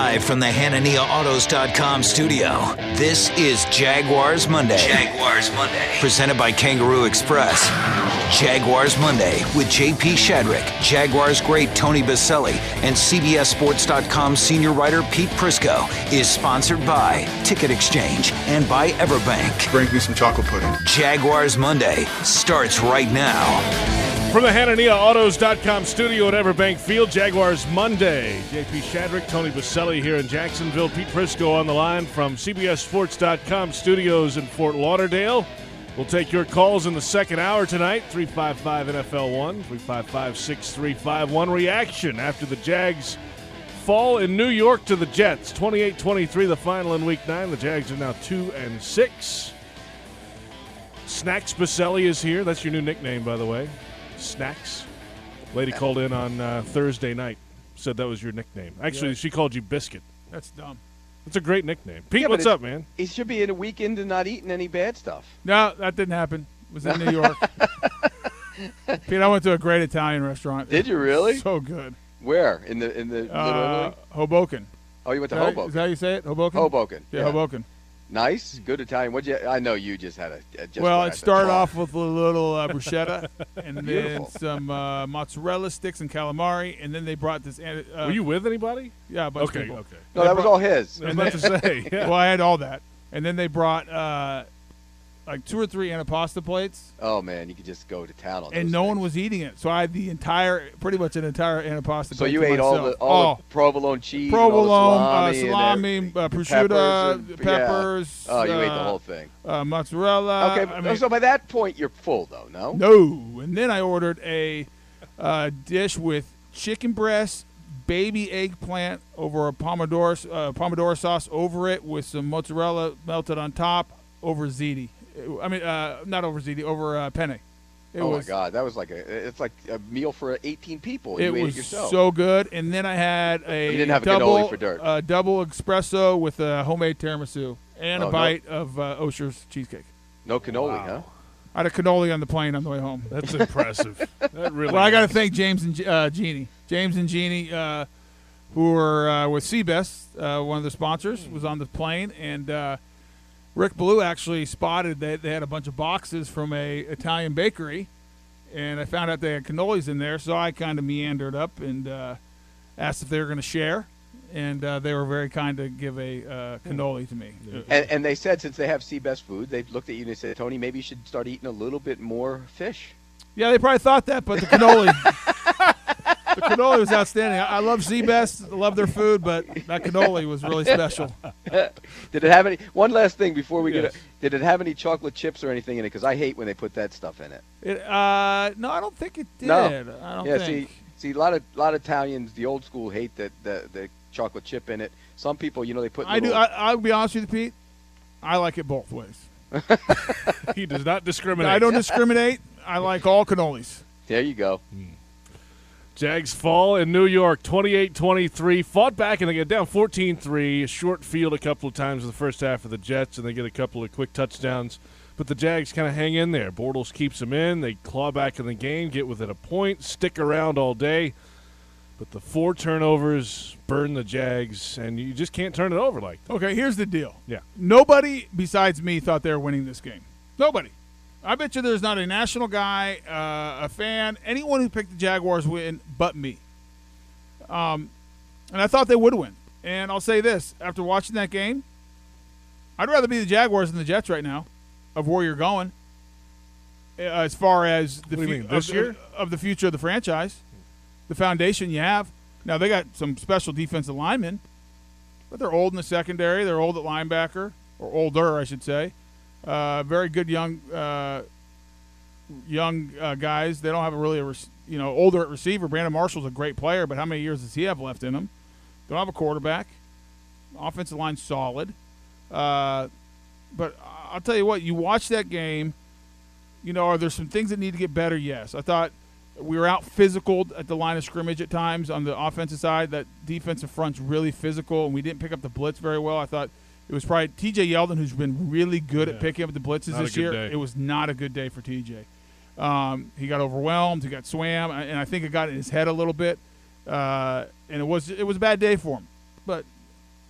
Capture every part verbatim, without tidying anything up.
Live from the Hanania Autos dot com studio, this is Jaguars Monday. Jaguars Monday. Presented by Kangaroo Express. Jaguars Monday with J P Shadrick, Jaguars great Tony Baselli, and C B S Sports dot com senior writer Pete Prisco is sponsored by Ticket Exchange and by Everbank. Bring me some chocolate pudding. Jaguars Monday starts right now. From the Hanania Autos dot com studio at Everbank Field, Jaguars Monday. J P Shadrick, Tony Baselli here in Jacksonville. Pete Prisco on the line from C B S Sports dot com studios in Fort Lauderdale. We'll take your calls in the second hour tonight, three five five N F L one, three five five, six three five one. Reaction after the Jags fall in New York to the Jets. twenty-eight twenty-three the final in week nine. The Jags are now two and six. Snacks Baselli is here. That's your new nickname, by the way. Snacks. Lady called in on uh, Thursday night, said that was your nickname. Actually, yeah. She called you Biscuit. That's dumb. That's a great nickname. Pete, yeah, what's up, man? He should be in a weekend and not eating any bad stuff. No, that didn't happen. It was in New York. Pete, I went to a great Italian restaurant. Did you really? So good. Where? In the in the Little uh, Italy? Hoboken. Oh, you went to is that, Hoboken. Is that how you say it? Hoboken? Hoboken. Yeah, yeah. Hoboken. Nice, good Italian. What you? I know you just had a. a just well, it started thought. off with a little uh, bruschetta, and Beautiful. then some uh, mozzarella sticks and calamari, and then they brought this. Uh, Were you with anybody? Yeah, a bunch okay, of people. okay. No, that was all his. I was about to say. Yeah. Well, I had all that, and then they brought uh, like two or three antipasta plates. Oh man, you could just go to town on. And those no things. one was eating it, so I had the entire, pretty much an entire antipasta. So plate you to ate all myself. the all oh. the provolone cheese, provolone, and uh, all the salami, salami, uh, and prosciutto, peppers, and- peppers. Yeah. Oh, you uh, ate the whole thing. Uh, mozzarella. Okay, I mean, so by that point you're full though, no? no. And then I ordered a uh, dish with chicken breast, baby eggplant over a pomodoro uh, pomodoro sauce over it with some mozzarella melted on top over ziti. I mean, uh, not over ziti, over uh, penne. It oh was, my God, that was like a it's like a meal for eighteen people. You It ate was it yourself. so good. And then I had a You didn't have a double, cannoli for dirt. uh, double espresso with a homemade tiramisu and Oh, a no. bite of uh, Osher's cheesecake. No cannoli, Wow. huh? I had a cannoli on the plane on the way home. That's impressive. That really. Well, I got to is. thank James and uh, Jeannie. James and Jeannie, uh, who were uh, with Seabest, uh, one of the sponsors, was on the plane, and uh, Rick Blue actually spotted that they had a bunch of boxes from a Italian bakery, and I found out they had cannolis in there, so I kind of meandered up and uh, asked if they were going to share, and uh, they were very kind to give a uh, cannoli to me. And, and they said since they have Seabest food, they looked at you and they said, Tony, maybe you should start eating a little bit more fish. Yeah, they probably thought that, but the cannoli, the cannoli was outstanding. I, I love Seabest, I love their food, but that cannoli was really special. Did it have any? One last thing before we Yes. get. A, did it have any chocolate chips or anything in it? Because I hate when they put that stuff in it. It, uh, no, I don't think it did. No. I don't yeah, think. see, see, a lot of lot of Italians, the old school, hate that the the chocolate chip in it. Some people, you know, they put. I do. little- I, I'll be honest with you, Pete. I like it both ways. He does not discriminate. I don't discriminate. I like all cannolis. There you go. Jags fall in New York, twenty-eight twenty-three. Fought back, and they get down fourteen three. A short field a couple of times in the first half of the Jets, and they get a couple of quick touchdowns. But the Jags kind of hang in there. Bortles keeps them in. They claw back in the game, get within a point, stick around all day. But the four turnovers burn the Jags, and you just can't turn it over like that. Okay, here's the deal. Yeah. Nobody besides me thought they were winning this game. Nobody. I bet you there's not a national guy, uh, a fan, anyone who picked the Jaguars win but me. Um, and I thought they would win. And I'll say this, after watching that game, I'd rather be the Jaguars than the Jets right now of where you're going uh, as far as the, What do you fu- mean, this of, year? of the future of the franchise, the foundation you have. Now, they got some special defensive linemen, but they're old in the secondary. They're old at linebacker, or older, I should say. Uh, very good young uh, young uh, guys. They don't have a really, a rec- you know, older at receiver. Brandon Marshall's a great player, but how many years does he have left in him? Don't have a quarterback. Offensive line's solid. Uh, but I'll tell you what, you watch that game, you know, are there some things that need to get better? Yes. I thought we were out physical at the line of scrimmage at times on the offensive side. That defensive front's really physical, and we didn't pick up the blitz very well. I thought it was probably T J Yeldon, who's been really good Yeah. at picking up the blitzes Not a this good year. day. It was not a good day for T J. Um, he got overwhelmed. He got swam, and I think it got in his head a little bit. Uh, and it was it was a bad day for him. But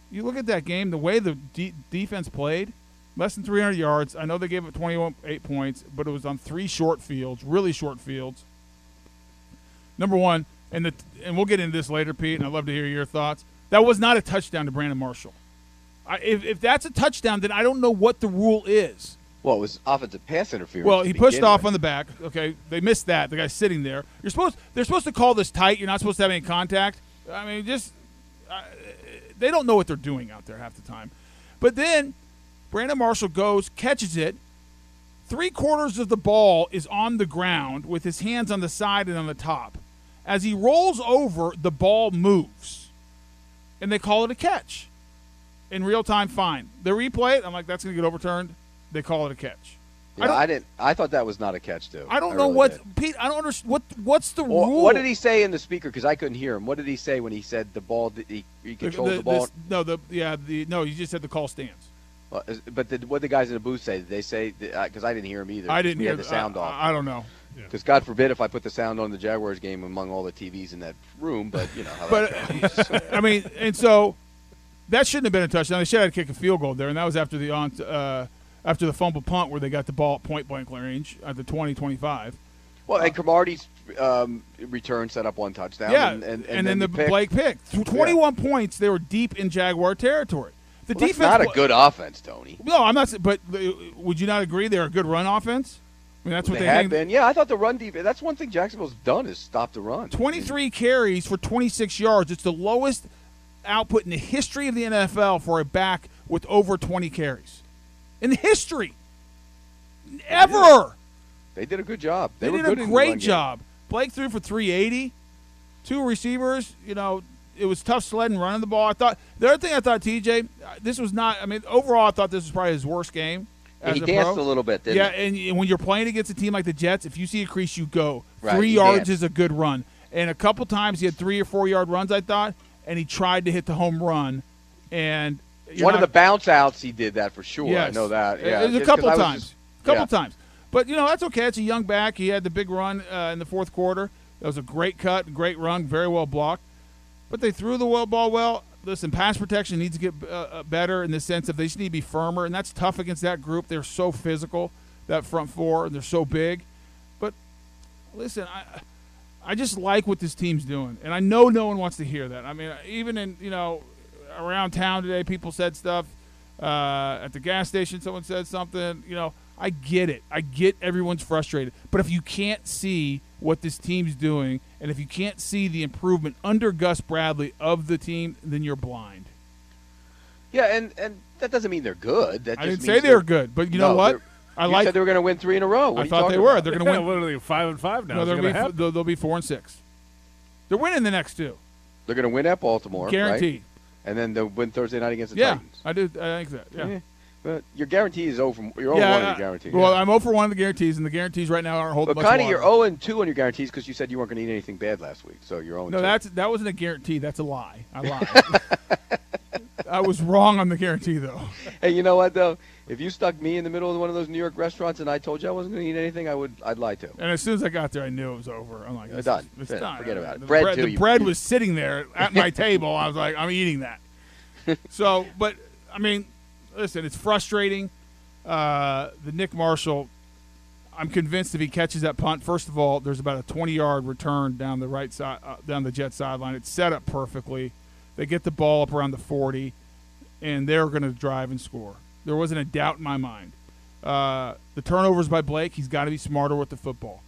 you look at that game, the way the de- defense played, less than three hundred yards. I know they gave up twenty-eight points, but it was on three short fields, really short fields. Number one, and the and we'll get into this later, Pete, and I'd love to hear your thoughts. That was not a touchdown to Brandon Marshall. I, if, if that's a touchdown, then I don't know what the rule is. Well, it was offensive pass interference. Well, he pushed off with. on the back. Okay, they missed that. The guy's sitting there. You're supposed. They're supposed to call this tight. You're not supposed to have any contact. I mean, just uh, they don't know what they're doing out there half the time. But then Brandon Marshall goes, catches it. Three quarters of the ball is on the ground with his hands on the side and on the top. As he rolls over, the ball moves, and they call it a catch. In real time, fine. They replay it. I'm like, that's going to get overturned. They call it a catch. Yeah, I, I didn't. I thought that was not a catch, too. I don't I know really what did. Pete. I don't understand what. What's the Well, rule? what did he say in the speaker? Because I couldn't hear him. What did he say when he said the ball? He, he controlled the, the, the ball. This, no, the yeah, the no. You just said the call stands. Well, but the, what the guys in the booth say? Did they say because I didn't hear him either. I didn't we hear had the sound I, off. I, I don't know. Because God forbid if I put the sound on the Jaguars game among all the T Vs in that room, but you know how But that goes. I mean, and so that shouldn't have been a touchdown. They should have kicked a field goal there, and that was after the on uh, after the fumble punt where they got the ball at point blank range at the twenty twenty-five. Well, and Cromartie's um, return set up one touchdown. Yeah, and, and, and, and then, then the pick. Blake pick. twenty-one yeah. points. They were deep in Jaguar territory. The Well, defense that's not a good offense, Tony. No, I'm not. But would you not agree they're a good run offense? I mean, that's what they, they have hang- been. Yeah, I thought the run defense. That's one thing Jacksonville's done is stop the run. twenty-three carries for twenty-six yards. It's the lowest output in the history of the N F L for a back with over twenty carries. In history. Ever. They did a good job. They, They, were did good a in the great run game. job. Blake threw for three eighty. Two receivers, you know, it was tough sledding running the ball. I thought the other thing I thought, T J, this was not. I mean, overall, I thought this was probably his worst game. And as he a danced pro. a little bit, didn't yeah, he? and when you're playing against a team like the Jets, if you see a crease, you go. Right, three he yards danced. is a good run. And a couple times he had three or four yard runs, I thought, and he tried to hit the home run. And you're One not, of the bounce outs, he did that for sure. yes. I know that. Yeah, it was a just 'cause couple I was times. just- couple yeah. times. But, you know, that's okay. It's a young back. He had the big run uh, in the fourth quarter. That was a great cut, great run, very well blocked. But they threw the well ball well. Listen, pass protection needs to get uh, better in the sense of they just need to be firmer, and that's tough against that group. They're so physical, that front four, and they're so big. But, listen, I I just like what this team's doing, and I know no one wants to hear that. I mean, even in, you know, around town today, people said stuff. Uh, at the gas station, someone said something. You know, I get it. I get everyone's frustrated. But if you can't see what this team's doing, and if you can't see the improvement under Gus Bradley of the team, then you're blind. Yeah, and, and that doesn't mean they're good. That I just didn't means say they they're- were good, but you No, know what? they're- I you like. said they were going to win three in a row. What I are you thought talking they were. about? They're going to Yeah, win. what are they, five and five now? No, Is it they'll gonna be, happen? they'll, they'll be four and six. They're winning the next two, They're going to win at Baltimore, guaranteed. right? And then they'll win Thursday night against the Yeah, Titans. I do. I think that. Yeah. Yeah. But your guarantee is over. You're over Yeah, one of I- your guarantees. Well, yeah. I'm zero for one of the guarantees, and the guarantees right now aren't holding But much kind of water. you're zero and two on your guarantees because you said you weren't going to eat anything bad last week. So you're zero and No, two. that's that wasn't a guarantee. That's a lie. I lied. I was wrong on the guarantee, though. Hey, you know what though? If you stuck me in the middle of one of those New York restaurants and I told you I wasn't going to eat anything, I would. I'd lie to. And as soon as I got there, I knew it was over. I'm like, Uh, this done. is- It's Fin- done. forget about it. The Bread, bread, too, the you- bread you- was sitting there at my table. I was like, I'm eating that. So, but I mean, listen, it's frustrating. Uh, the Nick Marshall, I'm convinced if he catches that punt, first of all, there's about a twenty-yard return down the right side, uh, down the Jet sideline. It's set up perfectly. They get the ball up around the forty, and they're going to drive and score. There wasn't a doubt in my mind. Uh, the turnovers by Blake, he's got to be smarter with the football.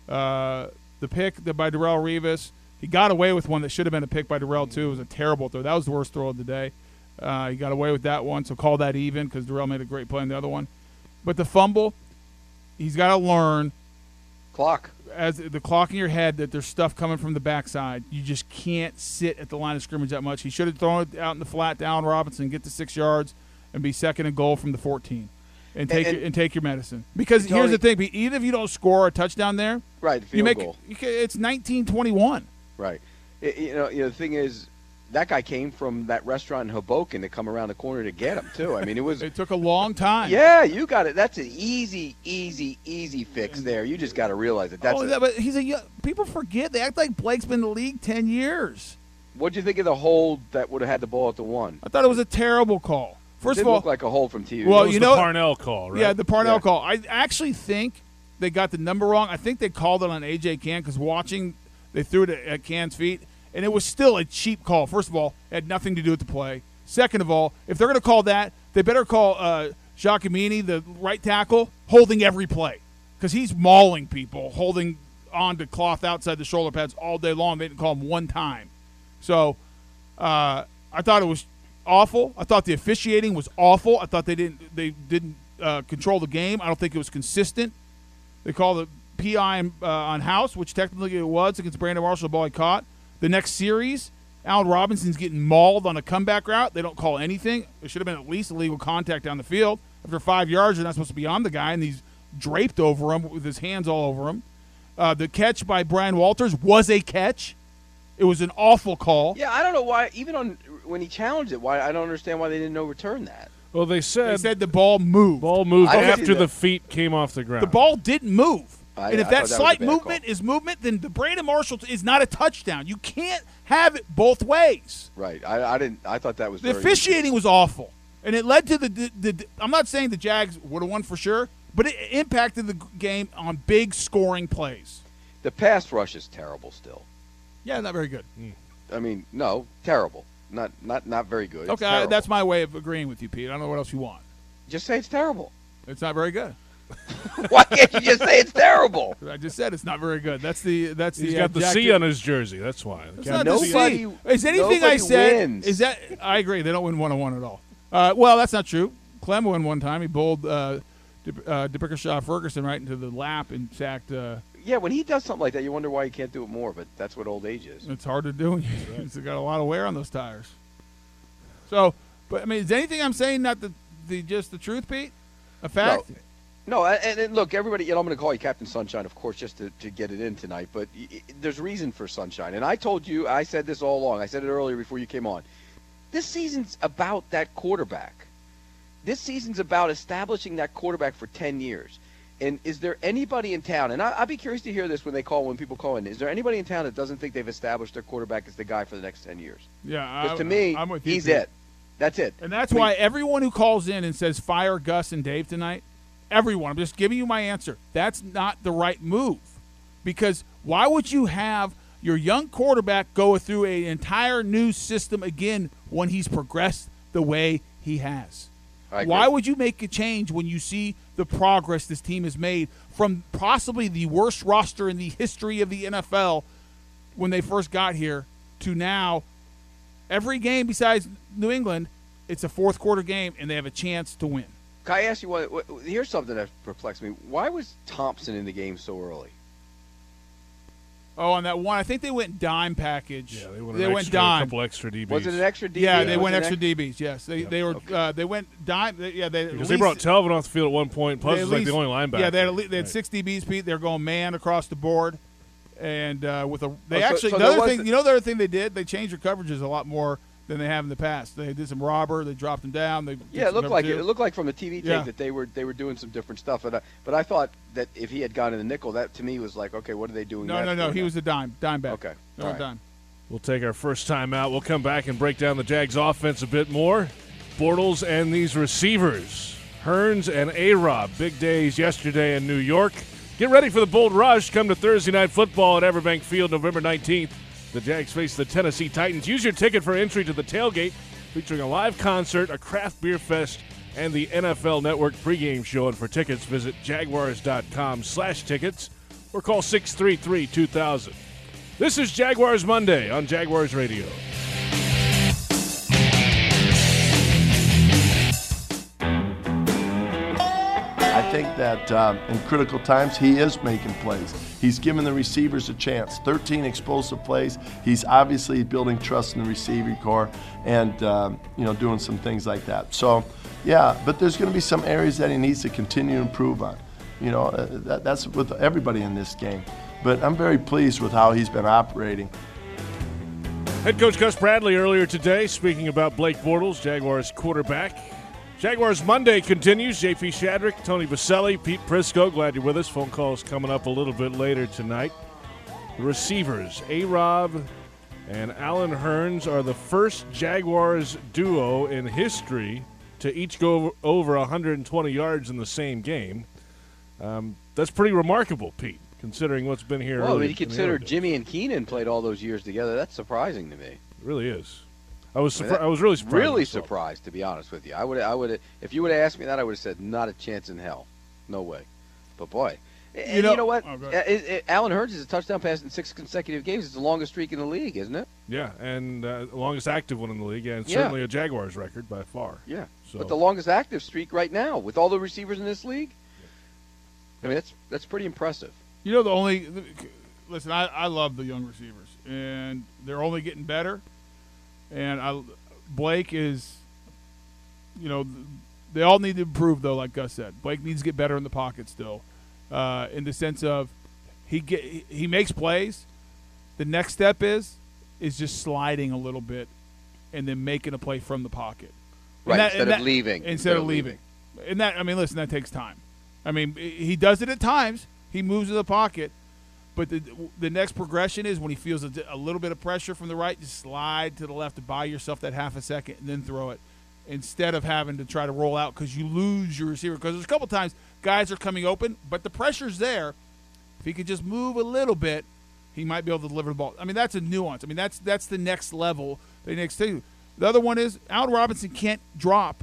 Uh, the pick that by Darrelle Revis, he got away with one that should have been a pick by Darrelle too. It was a terrible throw. That was the worst throw of the day. Uh, he got away with that one, so call that even because Darrelle made a great play on the other one. But the fumble, he's got to learn Clock. as the clock in your head that there's stuff coming from the backside. You just can't sit at the line of scrimmage that much. He should have thrown it out in the flat down Robinson, get to six yards, and be second and goal from the fourteen, and take And- your, and take your medicine. Because Tony- here's the thing: even if you don't score a touchdown there, Right. Field you make goal. you can, it's nineteen twenty-one. Right. It- you know. You know. The thing is, that guy came from that restaurant in Hoboken to come around the corner to get him too. I mean, it was. It took a long time. Yeah, you got it. That's an easy, easy, easy fix there. You just got to realize that. That's oh, a- yeah, but he's a young, people forget they act like Blake's been in the league ten years. What do you think of the hold that would have had the ball at the one? I thought it was a terrible call. First it of all, look like a hold from T V. Well, That was you the know, Parnell call, right? Yeah, the Parnell Yeah. call. I actually think they got the number wrong. I think they called it on A J Cann because watching, they threw it at, at Cann's feet, and it was still a cheap call. First of all, it had nothing to do with the play. Second of all, if they're going to call that, they better call uh, Giacomini, the right tackle, holding every play because he's mauling people, holding on to cloth outside the shoulder pads all day long. They didn't call him one time. So uh, I thought it was awful. I thought the officiating was awful. I thought they didn't they didn't uh, control the game. I don't think it was consistent. They called the P I on, uh, on House, which technically it was against Brandon Marshall, the ball he caught. The next series, Allen Robinson's getting mauled on a comeback route. They don't call anything. It should have been at least illegal contact down the field. After five yards, you're not supposed to be on the guy, and he's draped over him with his hands all over him. Uh, the catch by Brian Walters was a catch. It was an awful call. Yeah, I don't know why. Even on when he challenged it, why I don't understand why they didn't overturn that. Well, they said, They said the ball moved. ball moved I didn't see after that. the feet came off the ground. The ball didn't move. I- and if I that thought that was a slight bad movement call. is movement, then the Brandon Marshall is not a touchdown. You can't have it both ways. Right. I, I didn't. I thought that was The very officiating was awful, and it led to the, the, the. I'm not saying the Jags would have won for sure, but it impacted the g- game on big scoring plays. The pass rush is terrible still. Yeah, not very good. I mean, no, terrible. Not not not very good. It's Okay, I, terrible. that's my way of agreeing with you, Pete. I don't know what else you want. Just say it's terrible. It's not very good. Why can't you just say it's terrible? I just said it's not very good. That's the that's He's the got the C objective- on his jersey. That's why. It's not the Nobody- C. Is anything I nobody said? wins. Is that I agree? They don't win one on one at all. Uh, well, that's not true. Clem won one time. He bowled uh, De, uh, DeBrickershaw Ferguson right into the lap and sacked. Uh, Yeah, when he does something like that, you wonder why he can't do it more. But that's what old age is. it's hard to do. He's got a lot of wear on those tires. So, but I mean, is anything I'm saying not the, the just the truth, Pete? A fact? No. No, and, and look, everybody, you know, I'm going to call you Captain Sunshine, of course, just to, to get it in tonight. But y- y- there's reason for Sunshine. And I told you, I said this all along. I said it earlier before you came on. This season's about that quarterback. This season's about establishing that quarterback for ten years. And is there anybody in town, and I, I'd be curious to hear this when they call, when people call in, is there anybody in town that doesn't think they've established their quarterback as the guy for the next ten years? Yeah, Because I- to me, I'm with you, he's Pete. it. That's it. And that's I mean, why everyone who calls in and says fire Gus and Dave tonight, everyone, I'm just giving you my answer. That's not the right move. Because why would you have your young quarterback go through an entire new system again when he's progressed the way he has? I agree. Why would you make a change when you see the progress this team has made from possibly the worst roster in the history of the N F L when they first got here to now? Every game besides New England, it's a fourth quarter game, and they have a chance to win. Can I ask you what, what? Here's something that perplexed me. Why was Thompson in the game so early? Oh, on that one, I think they went dime package. Yeah, they went, they an went extra, dime. a couple extra D Bs. Was it an extra D B? Yeah, they Was went it extra ex- D Bs. Yes, they they were okay. uh, they went dime. They, yeah, they at Because they least- brought Telvin off the field at one point. Plus, they was at like the least- only linebacker. Yeah, they had, at least, they had Right. six D Bs, Pete. They're going man across the board, and uh, with a they Oh, so- actually so the there other was thing the- you know the other thing they did they changed their coverages a lot more than they have in the past. They did some robber. They dropped them down. They did Yeah, it some looked number like two. it. It looked like from the T V tape Yeah. that they were they were doing some different stuff. But I, but I thought that if he had gone in the nickel, that to me was like, okay, what are they doing? No, that no, no. for He now? was a dime, dime back. Okay. no All right. dime. We'll take our first time out. We'll come back and break down the Jags offense a bit more. Bortles and these receivers. Hearns and A-Rob. Big days yesterday in New York. Get ready for the Bold Rush. Come to Thursday Night Football at Everbank Field November nineteenth. The Jags face the Tennessee Titans. Use your ticket for entry to the tailgate, featuring a live concert, a craft beer fest, and the N F L Network pregame show. And for tickets, visit jaguars.com slash tickets or call six three three, two thousand. This is Jaguars Monday on Jaguars Radio. I think that um, in critical times, he is making plays. He's giving the receivers a chance. thirteen explosive plays. He's obviously building trust in the receiving core and, um, you know, doing some things like that. So, yeah, but there's going to be some areas that he needs to continue to improve on. You know, uh, that, that's with everybody in this game. But I'm very pleased with how he's been operating. Head coach Gus Bradley earlier today speaking about Blake Bortles, Jaguars quarterback. Jaguars Monday continues. J P Shadrick, Tony Baselli, Pete Prisco. Glad you're with us. Phone calls coming up a little bit later tonight. The receivers, A-Rob And Allen Hurns are the first Jaguars duo in history to each go over one hundred twenty yards in the same game. Um, that's pretty remarkable, Pete, considering what's been here. Well, I mean, you in the consider early days. Jimmy and Keenan played all those years together. That's surprising to me. It really is. I was I, mean, surpri- I was really surprised. Really myself. surprised, to be honest with you. I would, I would, if you would have asked me that, I would have said not a chance in hell, no way. But boy, and You know- you know what? oh, go Uh, ahead. it, it, Allen Hurns is a touchdown pass in six consecutive games. It's the longest streak in the league, isn't it? Yeah, and uh, the longest active one in the league, and Yeah. certainly a Jaguars record by far. Yeah. So. But the longest active streak right now with all the receivers in this league. I mean, that's that's pretty impressive. You know, the only listen, I, I love the young receivers, and they're only getting better. And I, Blake is, you know, they all need to improve though. Like Gus said, Blake needs to get better in the pocket still, uh, in the sense of he get he makes plays. The next step is is just sliding a little bit, and then making a play from the pocket. And Right, that- instead and of that- leaving. Instead of leaving. And that, I mean, listen, that takes time. I mean, he does it at times. He moves to the pocket, but the the next progression is when he feels a, a little bit of pressure from the right, just slide to the left to buy yourself that half a second and then throw it, instead of having to try to roll out because you lose your receiver. Because there's a couple times guys are coming open, but the pressure's there. If he could just move a little bit, he might be able to deliver the ball. I mean, that's a nuance. I mean, that's that's the next level. The next thing. The other one is Allen Robinson can't drop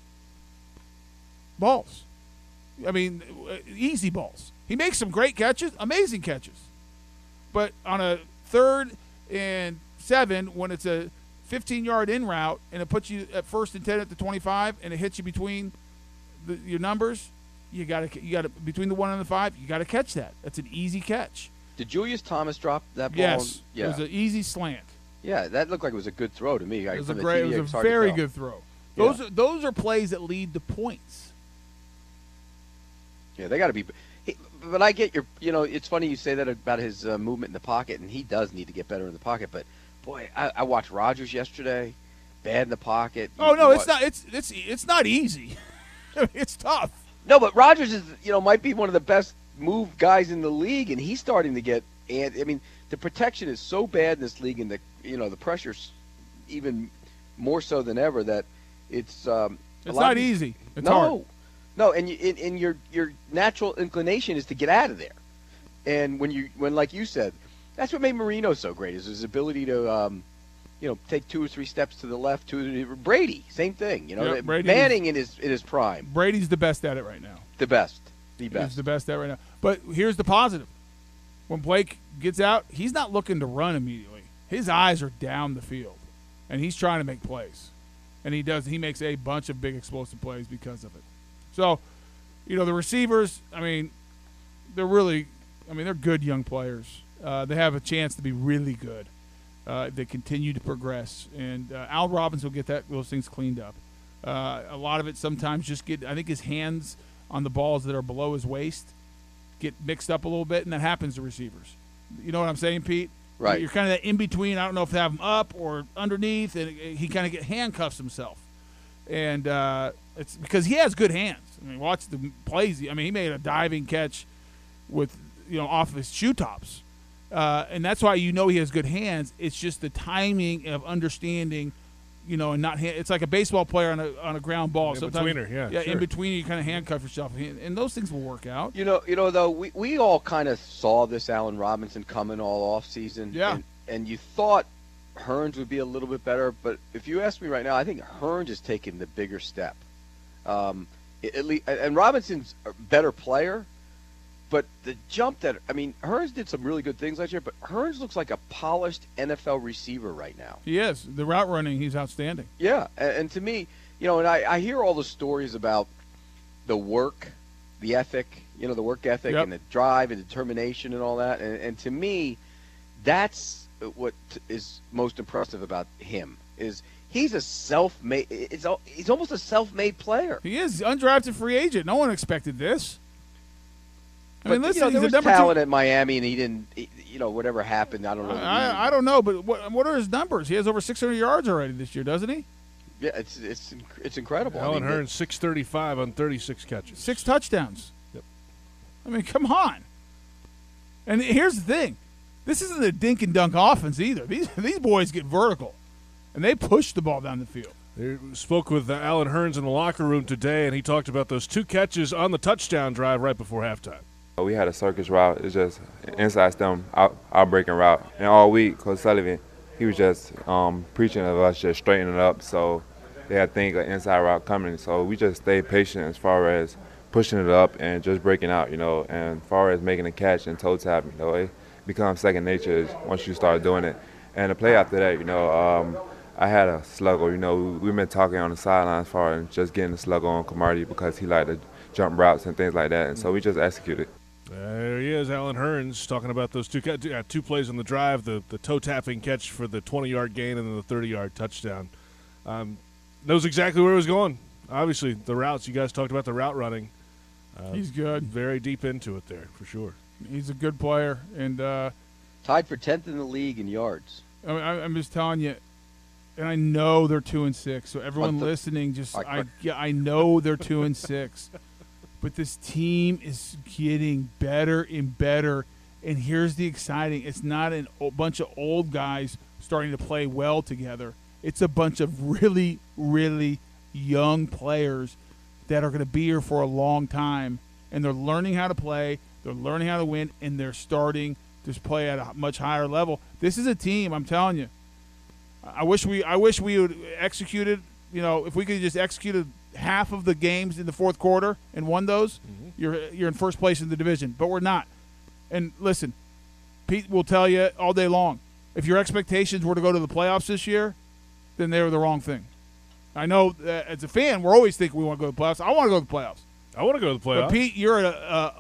balls. I mean, easy balls. He makes some great catches, amazing catches. But on a third and seven, when it's a fifteen-yard in route and it puts you at first and ten at the twenty-five and it hits you between the, your numbers, you got to you got to between the one and the five, you got to catch that. That's an easy catch. Did Julius Thomas drop that ball? Yes, Yeah. it was an easy slant. Yeah, that looked like it was a good throw to me. It was a From the great, T V, it was it's a hard to very tell. good throw. Yeah. Those are those are plays that lead to points. Yeah, they got to be. He, but I get your. You know, it's funny you say that about his uh, movement in the pocket, and he does need to get better in the pocket. But boy, I, I watched Rodgers yesterday. Bad in the pocket. Oh You- no, you it's wa- not. It's it's it's not easy. It's tough. No, but Rodgers is. You know, might be one of the best move guys in the league, and he's starting to get. And I mean, the protection is so bad in this league, and the you know the pressure's even more so than ever that it's. Um, a It's lot of not these- easy. It's no, hard. no, and you, and, and your your natural inclination is to get out of there, and when you when like you said, that's what made Marino so great is his ability to, um, you know, take two or three steps to the left. To Brady, same thing. You know, Yep, Brady Manning in his in his prime, Brady's the best at it right now. the best, the He's best. the best at it right now. But here's the positive: when Blake gets out, he's not looking to run immediately. His eyes are down the field, and he's trying to make plays. And he does. He makes a bunch of big explosive plays because of it. So, you know, the receivers, I mean, they're really, I mean, they're good young players. Uh, they have a chance to be really good. Uh, they continue to progress. And uh, Al Robinson will get that those things cleaned up. Uh, a lot of it sometimes just get, I think his hands on the balls that are below his waist get mixed up a little bit, and that happens to receivers. You know what I'm saying, Pete? Right. You're kind of that in between. I don't know if to have him up or underneath, and he kind of get handcuffs himself. And uh, it's because he has good hands. I mean, watch the plays. I mean, he made a diving catch with you know off his shoe tops, uh, and that's why you know he has good hands. It's just the timing of understanding, you know, and not. Hand, it's like a baseball player on a on a ground ball. In Sometimes, betweener, yeah, yeah, sure. in between you kind of handcuff yourself, and those things will work out. You know, you know though we, we all kind of saw this Allen Robinson coming all off season. Yeah. And, and you thought Hurns would be a little bit better, but if you ask me right now, I think Hurns is taking the bigger step. Um, at least, and Robinson's a better player, but the jump that I mean, Hurns did some really good things last year, but Hurns looks like a polished N F L receiver right now. He is the route running. He's outstanding. Yeah, and, and to me, you know, and I, I hear all the stories about the work, the ethic, you know, the work ethic Yep. and the drive and determination and all that. And, and to me, that's what is most impressive about him is he's a self-made. It's al- he's almost a self-made player. He is undrafted free agent. No one expected this. I mean, But, listen, you know, there he's was a number talent two. at Miami, and he didn't. he- You know, whatever happened, I don't know. I, I don't know, but what, what are his numbers? He has over six hundred yards already this year, doesn't he? Yeah, it's it's inc- it's incredible. I Allen mean, Hurns, six thirty-five on thirty-six catches. Six touchdowns. Yep. I mean, come on. And here's the thing. This isn't a dink and dunk offense either. These these boys get vertical, and they push the ball down the field. They spoke with uh, Alan Hearns in the locker room today, and he talked about those two catches on the touchdown drive right before halftime. We had a circus route. It's just inside stem, out, out breaking route. And all week, Coach Sullivan, he was just um, preaching of us just straightening it up. So they had to think an inside route coming. So we just stayed patient as far as pushing it up and just breaking out, you know. And as far as making a catch and toe tap, you know, it becomes second nature once you start doing it. And the play after that, you know, um, I had a sluggo. You know, we've been talking on the sideline as far as just getting the sluggo on Camardi because he liked to jump routes and things like that. And so we just executed. There he is, Alan Hearns, talking about those two uh, two plays on the drive, the, the toe-tapping catch for the twenty-yard gain and then the thirty-yard touchdown. Um, knows exactly where he was going. Obviously, the routes, you guys talked about the route running. Uh, He's good. Very deep into it there, for sure. He's a good player. and uh, Tied for tenth in the league in yards. I mean, I, I'm just telling you, and I know they're two and six. So everyone the, listening, just I, I, yeah, I know they're two and six. But this team is getting better and better. And here's the exciting: it's not a o- bunch of old guys starting to play well together. It's a bunch of really, really young players that are going to be here for a long time, and they're learning how to play. They're learning how to win, and they're starting to play at a much higher level. This is a team, I'm telling you. I wish we, I wish we would executed. You know, if we could just executed half of the games in the fourth quarter and won those, mm-hmm. you're you're in first place in the division. But we're not. And listen, Pete will tell you all day long, if your expectations were to go to the playoffs this year, then they were the wrong thing. I know that as a fan, we're always thinking we want to go to the playoffs. I want to go to the playoffs. I want to go to the playoffs. But Pete, you're an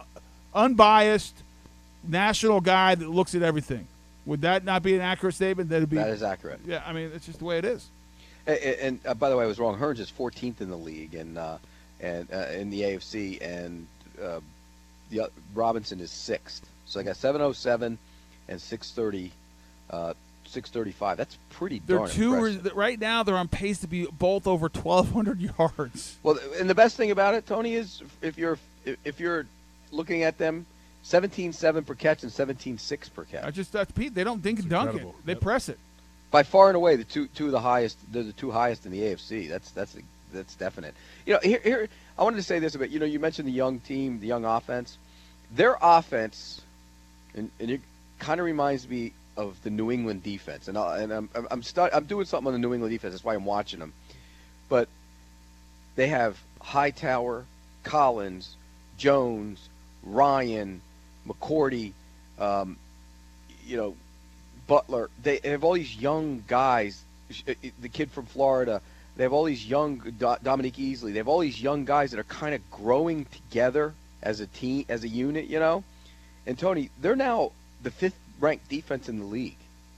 unbiased national guy that looks at everything. Would that not be an accurate statement? That'd be. That is accurate. Yeah, I mean, it's just the way it is. And, and uh, by the way, I was wrong. Hearns is fourteenth in the league, and uh, and uh, in the A F C, and uh, the uh, Robinson is sixth. So I got seven oh seven and six thirty, uh, six thirty-five. That's pretty They're darn two impressive. Right now, they're on pace to be both over twelve hundred yards. Well, and the best thing about it, Tony, is if you're if you're looking at them, seventeen seven per catch and seventeen six per catch. I just that's Pete. They don't dink and dunk it. They Yep. press it. By far and away, the two two of the highest. They're the two highest in the A F C. That's that's that's definite. You know, here here I wanted to say this about. You know, you mentioned the young team, the young offense. Their offense, and, and it kind of reminds me of the New England defense. And I, and I'm I'm I'm, stu- I'm doing something on the New England defense. That's why I'm watching them. But they have Hightower, Collins, Jones, Ryan, McCourty, um, you know. Butler, they have all these young guys. The kid from Florida, they have all these young Dominique Easley. They have all these young guys that are kind of growing together as a team, as a unit, you know. And Tony, they're now the fifth-ranked defense in the league,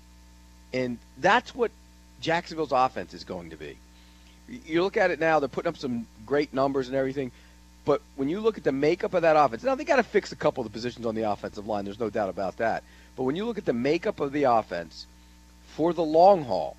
and that's what Jacksonville's offense is going to be. You look at it now; they're putting up some great numbers and everything. But when you look at the makeup of that offense, now they got to fix a couple of the positions on the offensive line. There's no doubt about that. But when you look at the makeup of the offense for the long haul,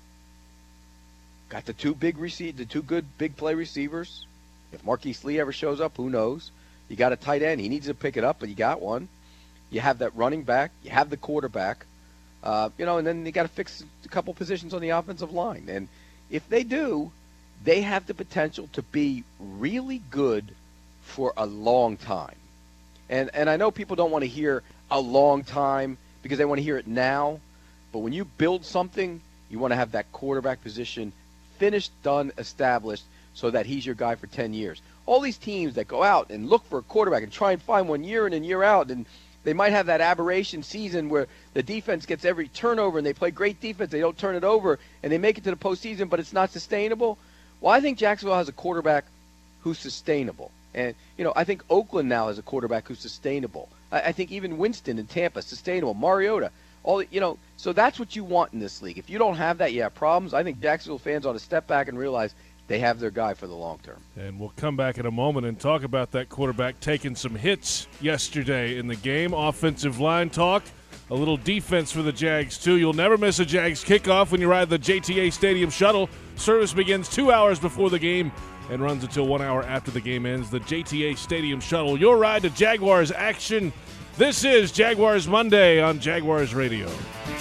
got the two big receive, the two good big play receivers. If Marquise Lee ever shows up, who knows? You got a tight end. He needs to pick it up, but you got one. You have that running back. You have the quarterback. Uh, you know, and then you got to fix a couple positions on the offensive line. And if they do, they have the potential to be really good for a long time. And and I know people don't want to hear a long time because they want to hear it now. But when you build something, you want to have that quarterback position finished, done, established, so that he's your guy for ten years. All these teams that go out and look for a quarterback and try and find one year in and year out, and they might have that aberration season where the defense gets every turnover and they play great defense, they don't turn it over, and they make it to the postseason, but it's not sustainable. Well, I think Jacksonville has a quarterback who's sustainable. And, you know, I think Oakland now has a quarterback who's sustainable. I, I think even Winston in Tampa, sustainable. Mariota, all you know. So that's what you want in this league. If you don't have that, you have problems. I think Jacksonville fans ought to step back and realize they have their guy for the long term. And we'll come back in a moment and talk about that quarterback taking some hits yesterday in the game. Offensive line talk, a little defense for the Jags, too. You'll never miss a Jags kickoff when you ride the J T A Stadium shuttle. Service begins two hours before the game and runs until one hour after the game ends. The J T A Stadium shuttle, your ride to Jaguars action This is Jaguars Monday on Jaguars Radio.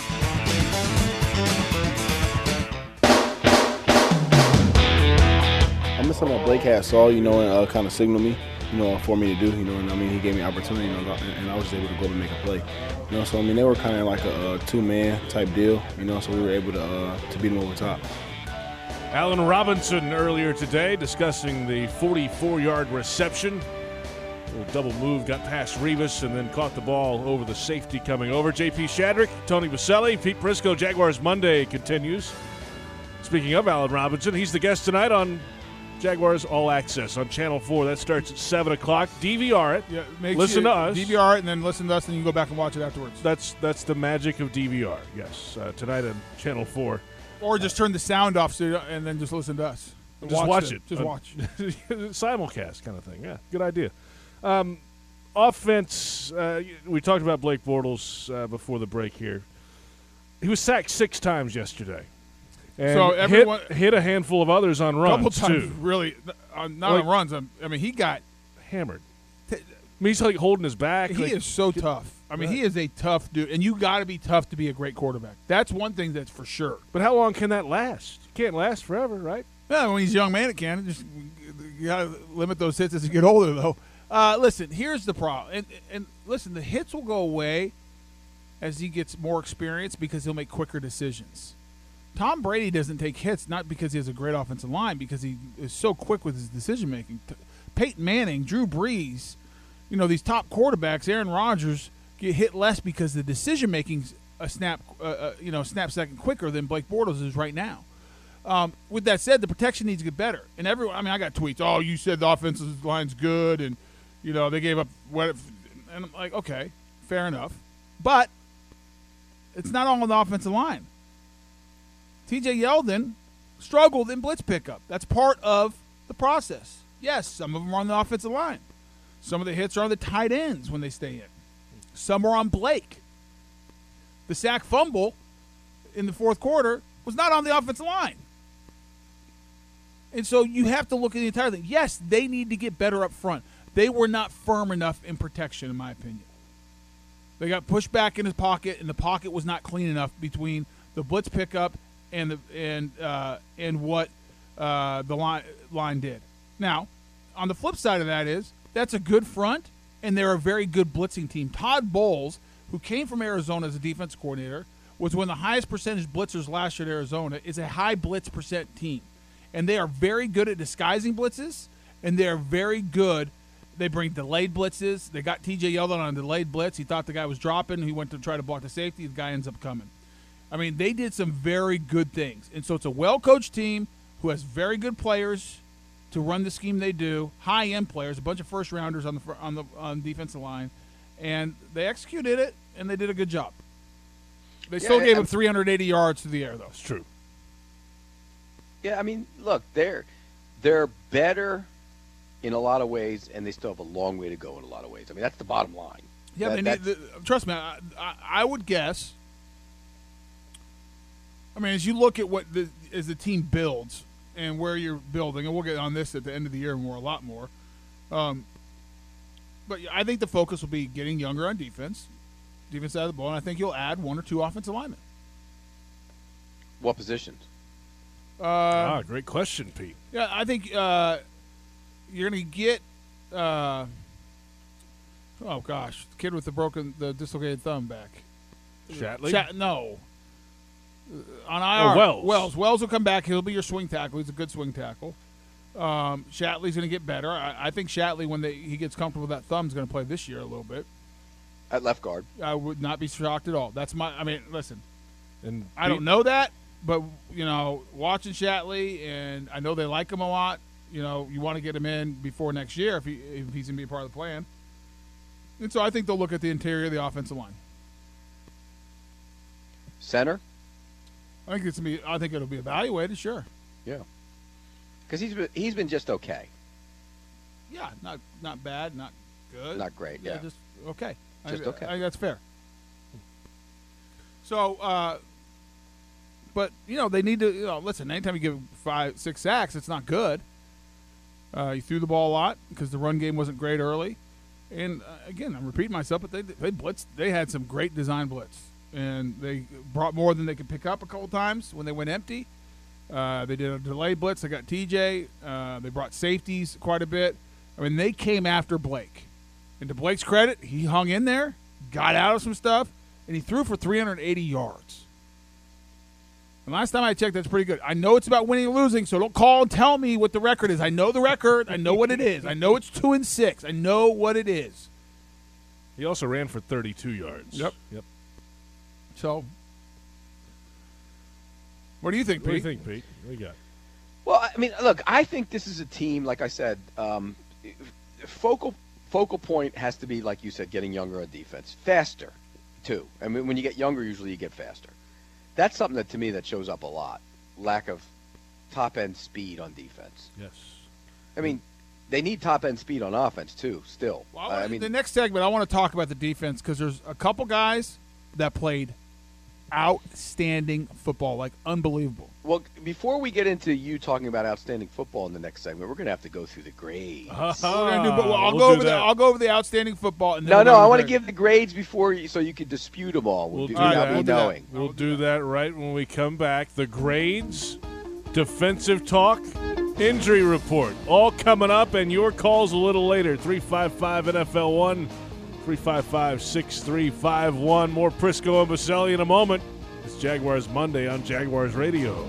I miss something that Blake had saw, you know, and uh, kind of signaled me, you know, for me to do, you know, and I mean, he gave me opportunity, you know, and I was just able to go and make a play. You know, so I mean, they were kind of like a, a two-man type deal, you know, so we were able to uh, to beat them over top. Allen Robinson earlier today discussing the forty-four-yard reception. A little double move, got past Revis, and then caught the ball over the safety coming over. J P Shadrick, Tony Baselli, Pete Prisco. Jaguars Monday continues. Speaking of Allen Robinson, he's the guest tonight on Jaguars All Access on Channel four. That starts at seven o'clock. D V R it. Yeah, make listen sure to us. D V R it and then listen to us, and you can go back and watch it afterwards. That's that's the magic of D V R, yes. Uh, tonight on Channel four. Or just turn the sound off so you don't, and then just listen to us. Just watch, watch it. it. Just uh, watch. Simulcast kind of thing. Yeah, good idea. Um, offense, uh, we talked about Blake Bortles uh, before the break here. He was sacked six times yesterday. And so everyone hit, hit a handful of others on runs, couple times, too. Really, uh, not like, on runs. I mean, he got hammered. T- I mean, he's like holding his back. He like, is so tough. I mean, right. He is a tough dude, and you got to be tough to be a great quarterback. That's one thing that's for sure. But how long can that last? It can't last forever, right? Yeah, when he's a young man, it can. Just you got to limit those hits as you get older, though. Uh, listen, here's the problem, and and listen, the hits will go away as he gets more experience because he'll make quicker decisions. Tom Brady doesn't take hits not because he has a great offensive line, because he is so quick with his decision making. Peyton Manning, Drew Brees, you know, these top quarterbacks, Aaron Rodgers, get hit less because the decision making's a snap, uh, uh, you know, snap second quicker than Blake Bortles is right now. Um, with that said, the protection needs to get better. And everyone, I mean, I got tweets. Oh, you said the offensive line's good, and you know they gave up what? And I'm like, okay, fair enough, but it's not all on the offensive line. T J Yeldon struggled in blitz pickup. That's part of the process. Yes, some of them are on the offensive line. Some of the hits are on the tight ends when they stay in. Some are on Blake. The sack fumble in the fourth quarter was not on the offensive line. And so you have to look at the entire thing. Yes, they need to get better up front. They were not firm enough in protection, in my opinion. They got pushed back in his pocket, and the pocket was not clean enough between the blitz pickup and the and uh, and what uh, the line line did. Now, on the flip side of that is that's a good front, and they're a very good blitzing team. Todd Bowles, who came from Arizona as a defense coordinator, was one of the highest percentage blitzers last year at Arizona, is a high blitz percent team. And they are very good at disguising blitzes, and they are very good. They bring delayed blitzes. They got T J Yeldon on a delayed blitz. He thought the guy was dropping. He went to try to block the safety. The guy ends up coming. I mean, they did some very good things. And so it's a well-coached team who has very good players to run the scheme they do, high-end players, a bunch of first-rounders on the on the on defensive line, and they executed it, and they did a good job. They still yeah, gave I'm, up three hundred eighty yards to the air, though. It's true. Yeah, I mean, look, they're they're better in a lot of ways, and they still have a long way to go in a lot of ways. I mean, that's the bottom line. Yeah, that, they need. The, trust me, I, I, I would guess. I mean, as you look at what the as the team builds and where you're building, and we'll get on this at the end of the year more, a lot more. Um, but I think the focus will be getting younger on defense, defense side of the ball, and I think you'll add one or two offensive linemen. What positions? Uh, ah, great question, Pete. Yeah, I think uh, you're going to get. Uh, oh gosh, the kid with the broken, the dislocated thumb back. Shatley? Shat- no. On I R. Oh, Wells. Wells. Wells will come back. He'll be your swing tackle. He's a good swing tackle. Um, Shatley's going to get better. I, I think Shatley, when they, he gets comfortable with that thumb, is going to play this year a little bit. At left guard. I would not be shocked at all. That's my. I mean, listen. And I don't know that, but you know, watching Shatley, and I know they like him a lot. You know, you want to get him in before next year if he if he's going to be a part of the plan. And so I think they'll look at the interior of the offensive line. Center. I think it's gonna be. I think it'll be evaluated. Sure. Yeah. Because he's been he's been just okay. Yeah, not not bad, not good, Not great. Yeah. just okay. Just I, okay. I think that's fair. So, uh, but you know they need to. You know, listen. Anytime you give five, six sacks, it's not good. Uh, you threw the ball a lot because the run game wasn't great early. And, uh, again, I'm repeating myself, but they they blitzed. They had some great design blitz. And they brought more than they could pick up a couple times when they went empty. Uh, they did a delay blitz. They got T J. Uh, they brought safeties quite a bit. I mean, they came after Blake. And to Blake's credit, he hung in there, got out of some stuff, and he threw for three hundred eighty yards. And last time I checked, that's pretty good. I know it's about winning or losing, so don't call and tell me what the record is. I know the record. I know what it is. I know it's two and six. I know what it is. He also ran for thirty-two yards. Yep. Yep. So, what do you think, What do you Pete? think, Pete? What do you got? Well, I mean, look, I think this is a team, like I said, um, focal focal point has to be, like you said, getting younger on defense. Faster, too. I mean, when you get younger, usually you get faster. That's something that, to me, that shows up a lot. Lack of top-end speed on defense. Yes. I mean, they need top-end speed on offense, too, still. Well, I mean, the next segment, I want to talk about the defense because there's a couple guys that played outstanding football, like unbelievable. well, before we get into you talking about outstanding football in the next segment, we're going to have to go through the grades. We're gonna do- but, well, I'll we'll go do over the that. I'll go over the outstanding football. And then No, we'll no, go I over want to the give the grades before you, so you can dispute them all. We'll do do without that. me We'll do that. knowing. We'll do that right when we come back. The grades, defensive talk, injury report, all coming up, and your calls a little later. three five five N F L one, three five five, six three five one. More Prisco and Baselli in a moment. It's Jaguars Monday on Jaguars Radio.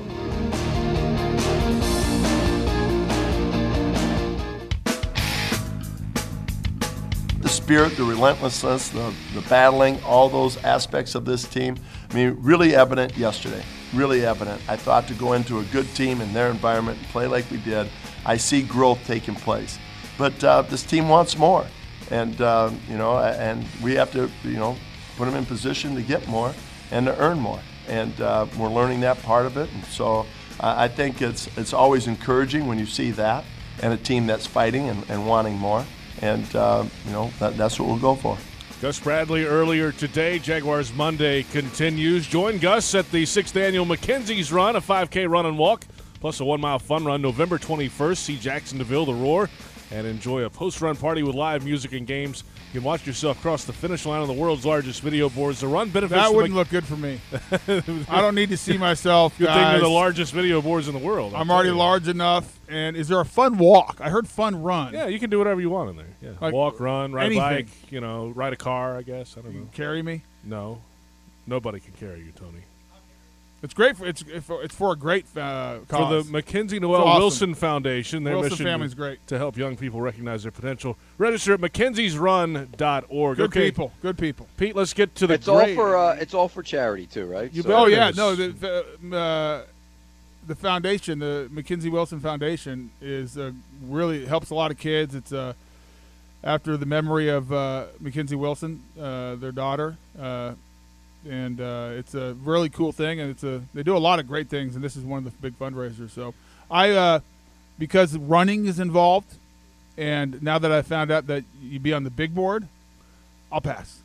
The spirit, the relentlessness, the, the battling, all those aspects of this team, I mean, really evident yesterday. Really evident. I thought to go into a good team in their environment and play like we did, I see growth taking place. But uh, this team wants more. And, uh, you know, and we have to, you know, put them in position to get more and to earn more. And uh, we're learning that part of it. And so uh, I think it's it's always encouraging when you see that and a team that's fighting and, and wanting more. And, uh, you know, that, that's what we'll go for. Gus Bradley earlier today. Jaguars Monday continues. Join Gus at the sixth annual McKenzie's Run, a five K run and walk, plus a one-mile fun run November twenty-first. See Jackson DeVille, the Roar, and enjoy a post-run party with live music and games. You can watch yourself cross the finish line on the world's largest video boards. The run benefits That the wouldn't Mc- look good for me. I don't need to see myself. Good thing guys. they're the largest video boards in the world. I'll I'm tell already you. large enough. And is there a fun walk? I heard fun run. Yeah, you can do whatever you want in there. Yeah, Like, walk, run, ride anything. a bike. You know, ride a car. I guess I don't You know. can carry me. No, nobody can carry you, Tony. It's great for it's it's for a great uh, cause. For the Mackenzie Noel It's awesome. Wilson Foundation, their Wilson mission family's great. to help young people recognize their potential. Register at mackenzies run dot org. Good Okay, people. Good people. Pete, let's get to the It's all grade. for uh, it's all for charity too, right? You So- bet. Oh it yeah, is. no, the the, uh, the foundation, the Mackenzie Wilson Foundation, is uh, really helps a lot of kids. It's uh, after the memory of uh, Mackenzie Wilson, uh, their daughter, uh, and uh, it's a really cool thing. And it's a they do a lot of great things, and this is one of the big fundraisers. So I, uh, because running is involved, and now that I found out that you be on the big board, I'll pass.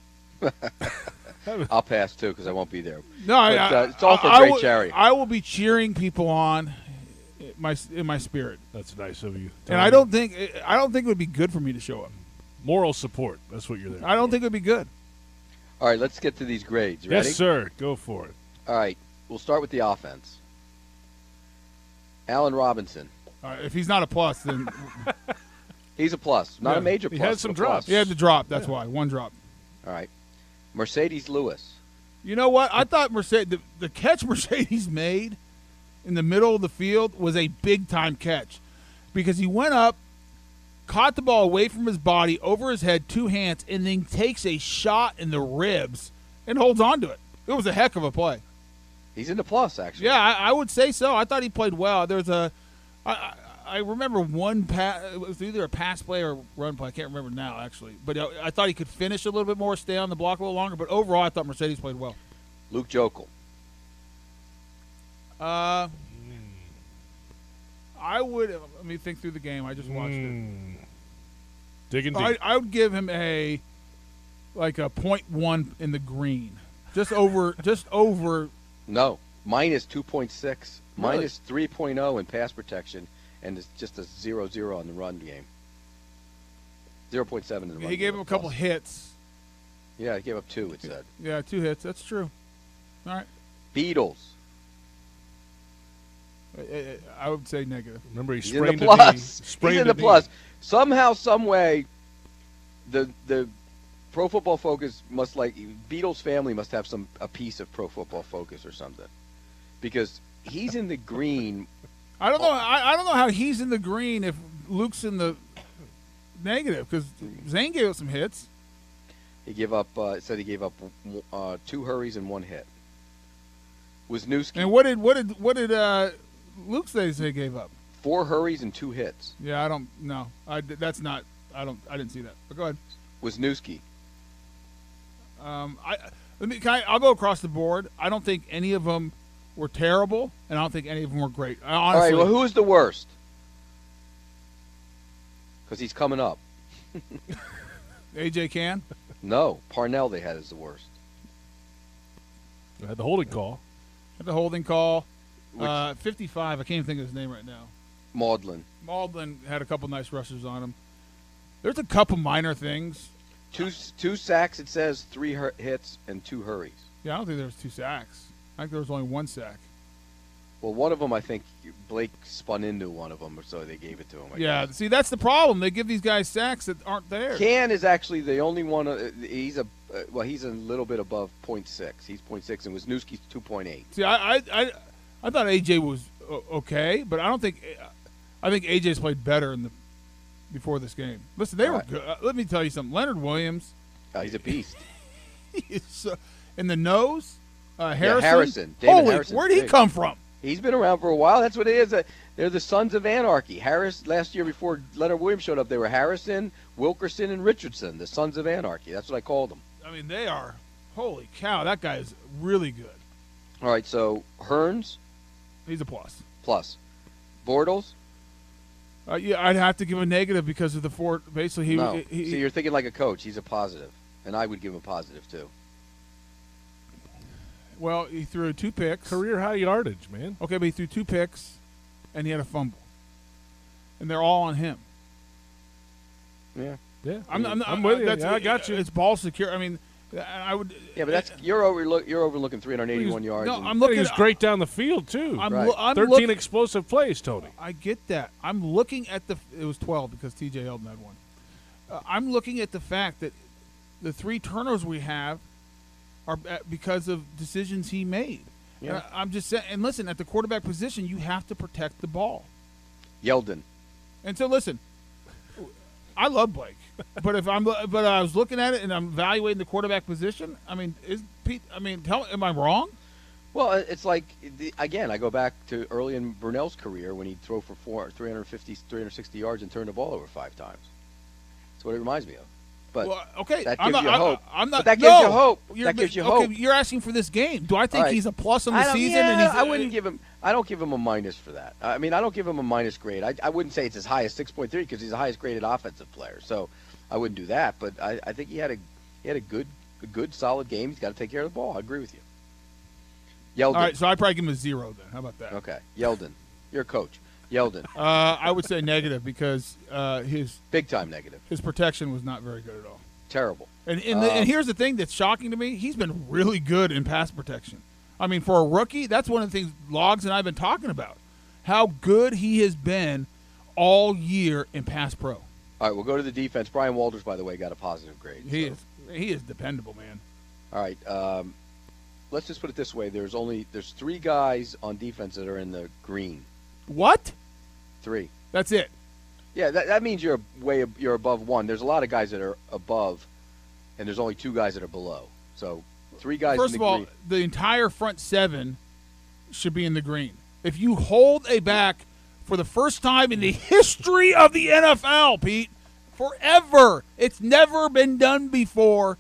I'll pass too because I won't be there. No, I, But, uh, I- it's all for I- I great will- charity. I will be cheering people on in my in my spirit, That's nice of you. and I don't think I don't think it would be good for me to show up. Moral support. That's what you're there. I don't think it would be good. All right, let's get to these grades. Ready? Yes, sir. Go for it. All right, we'll start with the offense. Allen Robinson, Uh, if he's not a plus, then he's a plus, not Yeah, a major he plus. had some but a plus. drops. he had to drop. That's why one drop. All right, Mercedes Lewis. You know what? I thought Mercedes the, the catch Mercedes made in the middle of the field was a big time catch because he went up, caught the ball away from his body, over his head, two hands, and then takes a shot in the ribs and holds on to it. It was a heck of a play. He's in the plus, actually. Yeah, I, I would say so. I thought he played well. There's a, I, I, I remember one pass. It was either a pass play or a run play. I can't remember now actually. But I, I thought he could finish a little bit more, stay on the block a little longer. But overall, I thought Mercedes played well. Luke Jokel. Uh, I would. Let me think through the game. I just watched it. Mm. Digging deep. I, I would give him a like a point one in the green, just over, just over. No, minus two point six, Really? minus three point oh in pass protection, and it's just a zero zero on the run game. zero point seven in the He running gave game him a couple plus. hits. Yeah, he gave up two, it said. Yeah, two hits. That's true. All right. Beatles. I, I, I would say negative. Remember, he He's in sprained the a knee. plus. Sprained He's in a the knee. plus. Somehow, some way, the the Pro Football Focus must like Beatles family must have some a piece of Pro Football Focus or something, because he's in the green. I don't know. I, I don't know how he's in the green if Luke's in the negative, because Zane gave us some hits. He gave up. Uh, it said he gave up uh, two hurries and one hit. Wisniewski. And what did what did what did uh, Luke say he gave up? Four hurries and two hits. Yeah, I don't know. I that's not. I don't. I didn't see that. But go ahead. Wisniewski. Um, I let me. Can I, I'll go across the board. I don't think any of them were terrible, and I don't think any of them were great. I honestly, All right. Well, who is the worst? Because he's coming up. A J Can. No, Parnell they had as the worst. I had the holding call. Had the holding call. Which- Uh, fifty-five. I can't even think of his name right now. Maudlin. Maudlin had a couple nice rushes on him. There's a couple minor things. Two two sacks. It says three hur- hits and two hurries. Yeah, I don't think there was two sacks. I think there was only one sack. Well, one of them I think Blake spun into one of them, so they gave it to him. I Yeah, guess. see, that's the problem. They give these guys sacks that aren't there. Can is actually the only one. Uh, he's a uh, well, he's a little bit above point six. He's point six, and Wisniewski's two point eight. See, I, I, I, I thought A J was o- okay, but I don't think. I think A J's played better in the before this game. Listen, they were Right. good. Uh, let me tell you something. Leonard Williams, Uh, he's a beast. he is, uh, in the nose. Uh, Harrison. Harrison. David Holy, Harrison's where did he big. come from? He's been around for a while. That's what it is. Uh, They're the Sons of Anarchy. Harris last year before Leonard Williams showed up, they were Harrison, Wilkerson, and Richardson, the Sons of Anarchy. That's what I called them. I mean, they are. Holy cow, that guy is really good. All right, so Hearns He's a plus. plus Bortles. Uh, yeah, I'd have to give a negative because of the four. Basically, he. no. he, See, you're thinking like a coach. He's a positive, and I would give him a positive too. well, he threw two picks. Career high yardage, man. Okay, but he threw two picks, and he had a fumble, and they're all on him. Yeah. Yeah, I'm, I'm, I'm with you. that's- Yeah, I got you. It's ball secure. I mean, I would. Yeah, but that's you're overlook you're overlooking three hundred eighty-one yards. No, and- I'm Look, looking. he was great down the field too. I'm, Right. lo- I'm Thirteen looking. explosive plays, Tony. I get that. I'm looking at the. It was twelve because T J Eldon had one. Uh, I'm looking at the fact that the three turnovers we have are uh, because of decisions he made. Yeah. And I, I'm just saying. And listen, at the quarterback position, you have to protect the ball. Yeldon. And so, listen, I love Blake, but if I'm, but I was looking at it and I'm evaluating the quarterback position. I mean, is Pete? I mean, tell, am I wrong? Well, it's like, the, again, I go back to early in Brunell's career when he'd throw for four, three fifty, three sixty yards and turn the ball over five times. That's what it reminds me of. But Well, okay, that I'm gives not, you I- hope. I'm not. But that gives no, you hope. You're- That gives you okay, hope. You're asking for this game. Do I think All right. he's a plus on the I don't- season? yeah, and he's, I wouldn't give him. I don't give him a minus for that. I mean, I don't give him a minus grade. I, I wouldn't say it's as high as six point three because he's the highest graded offensive player. So I wouldn't do that. But I, I think he had a he had a good a good solid game. He's got to take care of the ball. I agree with you. Yeldon. All right, so I'd probably give him a zero then. How about that? Okay. Yeldon. You're a coach. Yeldon. Uh, I would say negative because uh, his Big time negative. his protection was not very good at all. Terrible. And and, the, Um, and here's the thing that's shocking to me: he's been really good in pass protection. I mean, for a rookie, that's one of the things Logs and I've been talking about. How good he has been all year in pass pro. All right, we'll go to the defense. Brian Walters, by the way, got a positive grade. He so- is he is dependable, man. All right. Um, let's just put it this way: there's only there's three guys on defense that are in the green. What? Three. That's it. Yeah, that, that means you're way you're above one. There's a lot of guys that are above, and there's only two guys that are below. So three guys. First in of the all, green. the entire front seven should be in the green. If you hold a back for the first time in the history of the N F L, Pete, forever, it's never been done before.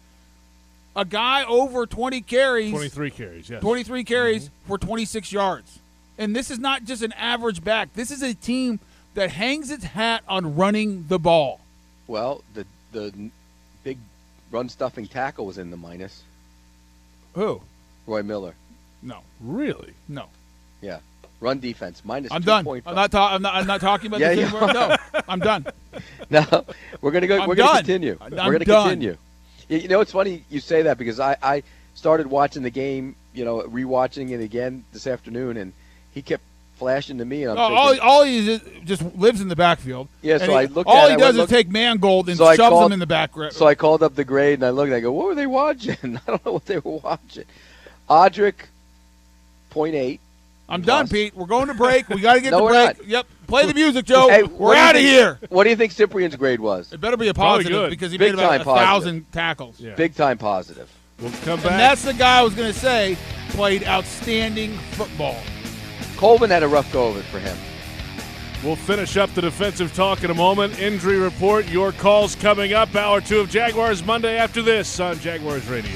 A guy over twenty carries, Twenty-three carries. Yes. twenty-three carries for twenty-six yards. And this is not just an average back. This is a team that hangs its hat on running the ball. Well, the the n- big run stuffing tackle was in the minus. Who? Roy Miller. No. Really? No. Yeah. Run defense minus. I'm done. two point five. I'm not, ta- I'm not. I'm not talking about Yeah, this yeah. anymore. No, I'm done. No, we're gonna go. I'm we're gonna done. continue. I'm we're gonna done. continue. You, you know, it's funny you say that because I, I started watching the game. You know, rewatching it again this afternoon, and he kept flashing to me, and I'm No, thinking, all, all he is, just lives in the backfield. Yeah, And so he, I looked All at it, he I does went, is look- take Mangold and So I shoves called- him in the back. So I called up the grade, and I looked, and I go, what were they watching? I don't know what they were watching. Audric, point eight. I'm done, Pete. We're going to break. We got to get No, the we're break. not. Yep. Play the music, Joe. Hey, we're what do you out of think- here. What do you think Cyprian's grade was? It better be a Probably positive good. because he Big made about time a positive. thousand tackles. Yeah. Big time positive. We'll come And back. that's the guy I was going to say played outstanding football. Colvin had a rough go of it for him. We'll finish up the defensive talk in a moment. Injury report, your calls coming up. Hour two of Jaguars Monday after this on Jaguars Radio.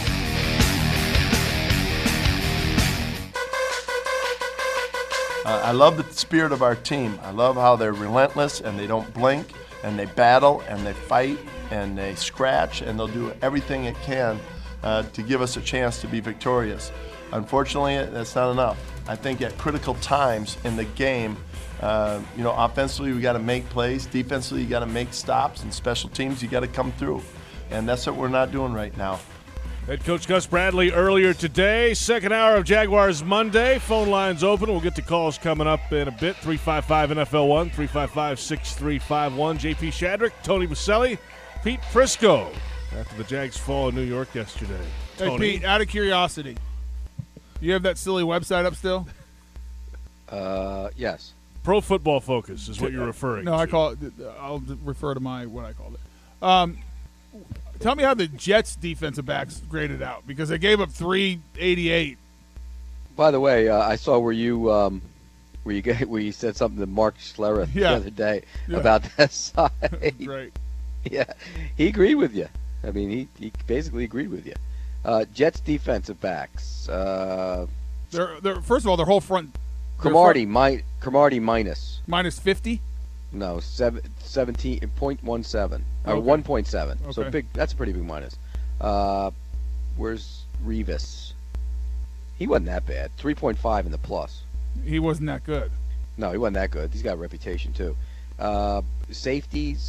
Uh, I love the spirit of our team. I love how they're relentless and they don't blink and they battle and they fight and they scratch and they'll do everything it can uh, to give us a chance to be victorious. Unfortunately, that's not enough. I think at critical times in the game, uh, you know, offensively we got to make plays, defensively you got to make stops, and special teams you got to come through. And that's what we're not doing right now. Head coach Gus Bradley earlier today. Second hour of Jaguars Monday. Phone lines open. We'll get to calls coming up in a bit. three five five N F L one, three five five, six three five one. J P Shadrick, Tony Baselli, Pete Prisco. After the Jags fall in New York yesterday. Hey, Tony. Pete, out of curiosity, you have that silly website up still? Uh, yes. Pro Football Focus is what you're referring No, to. I call it. I'll refer to my what I called it. Um, tell me how the Jets defensive backs graded out because they gave up three eighty-eight. By the way, uh, I saw where you um, where you get, where you said something to Mark Schlereth Yeah. the other day Yeah. about that side. Great. Yeah, he agreed with you. I mean, he, he basically agreed with you. Uh, Jets defensive backs. Uh, They're, they're first of all their whole front. their Cromartie, front- mi- Cromartie minus. minus fifty. No, seven, seventeen point one seven or Okay. one point seven. So Okay. big. That's a pretty big minus. Uh, where's Revis? He wasn't that bad. three point five in the plus. He wasn't that good. No, he wasn't that good. He's got a reputation too. Uh, safeties.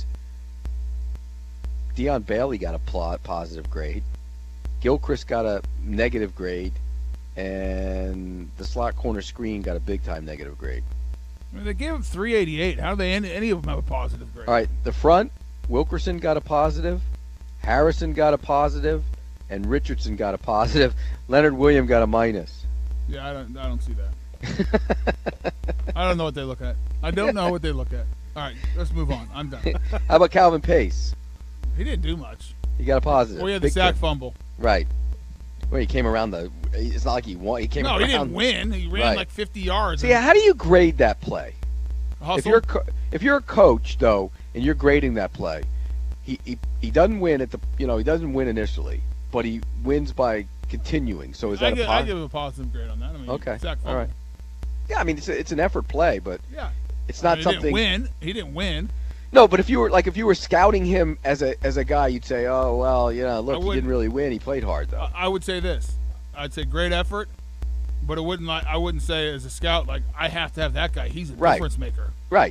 Deion Bailey got a plot positive grade. Gilchrist got a negative grade, and the slot corner screen got a big time negative grade. I mean, they gave him three eighty-eight. How do they any, any of them have a positive grade? All right, the front, Wilkerson got a positive, Harrison got a positive, and Richardson got a positive. Leonard Williams got a minus. Yeah, I don't. I don't see that. I don't know what they look at. I don't know what they look at. All right, let's move on. I'm done. How about Calvin Pace? He didn't do much. He got a positive. Well, he had the Big sack time. fumble. Right. Well, he came around the. It's not like he won. He came No, around. he didn't win. He ran Right. like fifty yards. See, how do you grade that play? Hustle. If you're co- if you're a coach though, and you're grading that play, he, he he doesn't win at the you know he doesn't win initially, but he wins by continuing. So is I that give, a I positive? give him a positive grade on that. I mean, Okay. sack All fumble. right. Yeah, I mean it's a, it's an effort play, but Yeah. it's I not mean, something. He didn't win. He didn't win. No, but if you were like if you were scouting him as a as a guy, you'd say, oh well, you know, look, he wouldn't- didn't really win. He played hard though. I, I would say this. I'd say great effort, but it wouldn't. Like, I wouldn't say as a scout like I have to have that guy. He's a Right. difference maker. Right.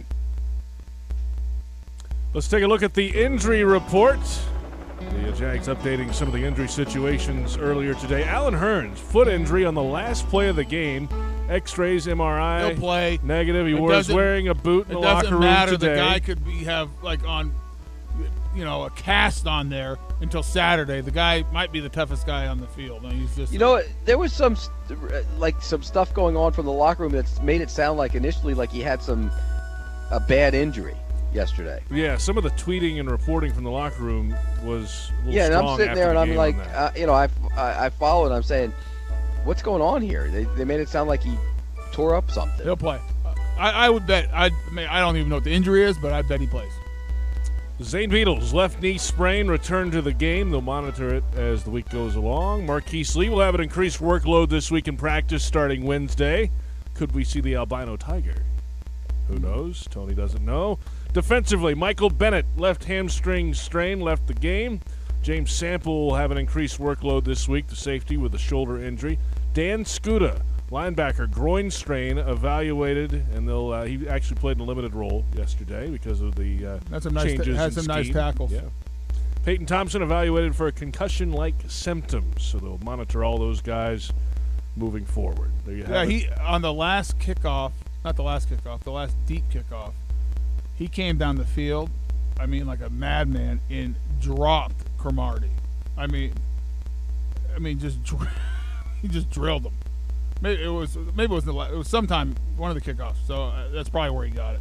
Let's take a look at the injury report. The Jags updating some of the injury situations earlier today. Alan Hearns, foot injury on the last play of the game. X-rays, M R I. He'll play. Negative. He It was doesn't- wearing a boot in It the locker doesn't room matter. today. The guy could be have like on, you know, a cast on there until Saturday. The guy might be the toughest guy on the field. I mean, he's just You know, there was some st- like some stuff going on from the locker room that's made it sound like initially like he had some a bad injury yesterday. Yeah, some of the tweeting and reporting from the locker room was a little Yeah, and I'm strong sitting after there and the I'm game like, on that. uh, you know, I, I I followed. I'm saying, what's going on here? They they made it sound like he tore up something. he'll play. I, I would bet. I mean, I don't even know what the injury is, but I bet he plays. Zane Beadles, left knee sprain, returned to the game. They'll monitor it as the week goes along. Marquise Lee will have an increased workload this week in practice starting Wednesday. Could we see the albino tiger? Who knows? Tony doesn't know. Defensively, Michael Bennett, left hamstring strain, left the game. James Sample will have an increased workload this week, the safety with a shoulder injury. Dan Skuda, linebacker groin strain evaluated, and they'll. Uh, he actually played in a limited role yesterday because of the uh, That's a nice changes. ta- has in some nice scheme. tackles. Yeah. Peyton Thompson evaluated for concussion-like symptoms, so they'll monitor all those guys moving forward. There you have Yeah, it. he on the last kickoff, not the last kickoff, the last deep kickoff, he came down the field, I mean, like a madman, and dropped Cromartie. I mean, I mean, just dr- he just drilled him. Maybe it was maybe it was the la- it was sometime one of the kickoffs. So uh, that's probably where he got it.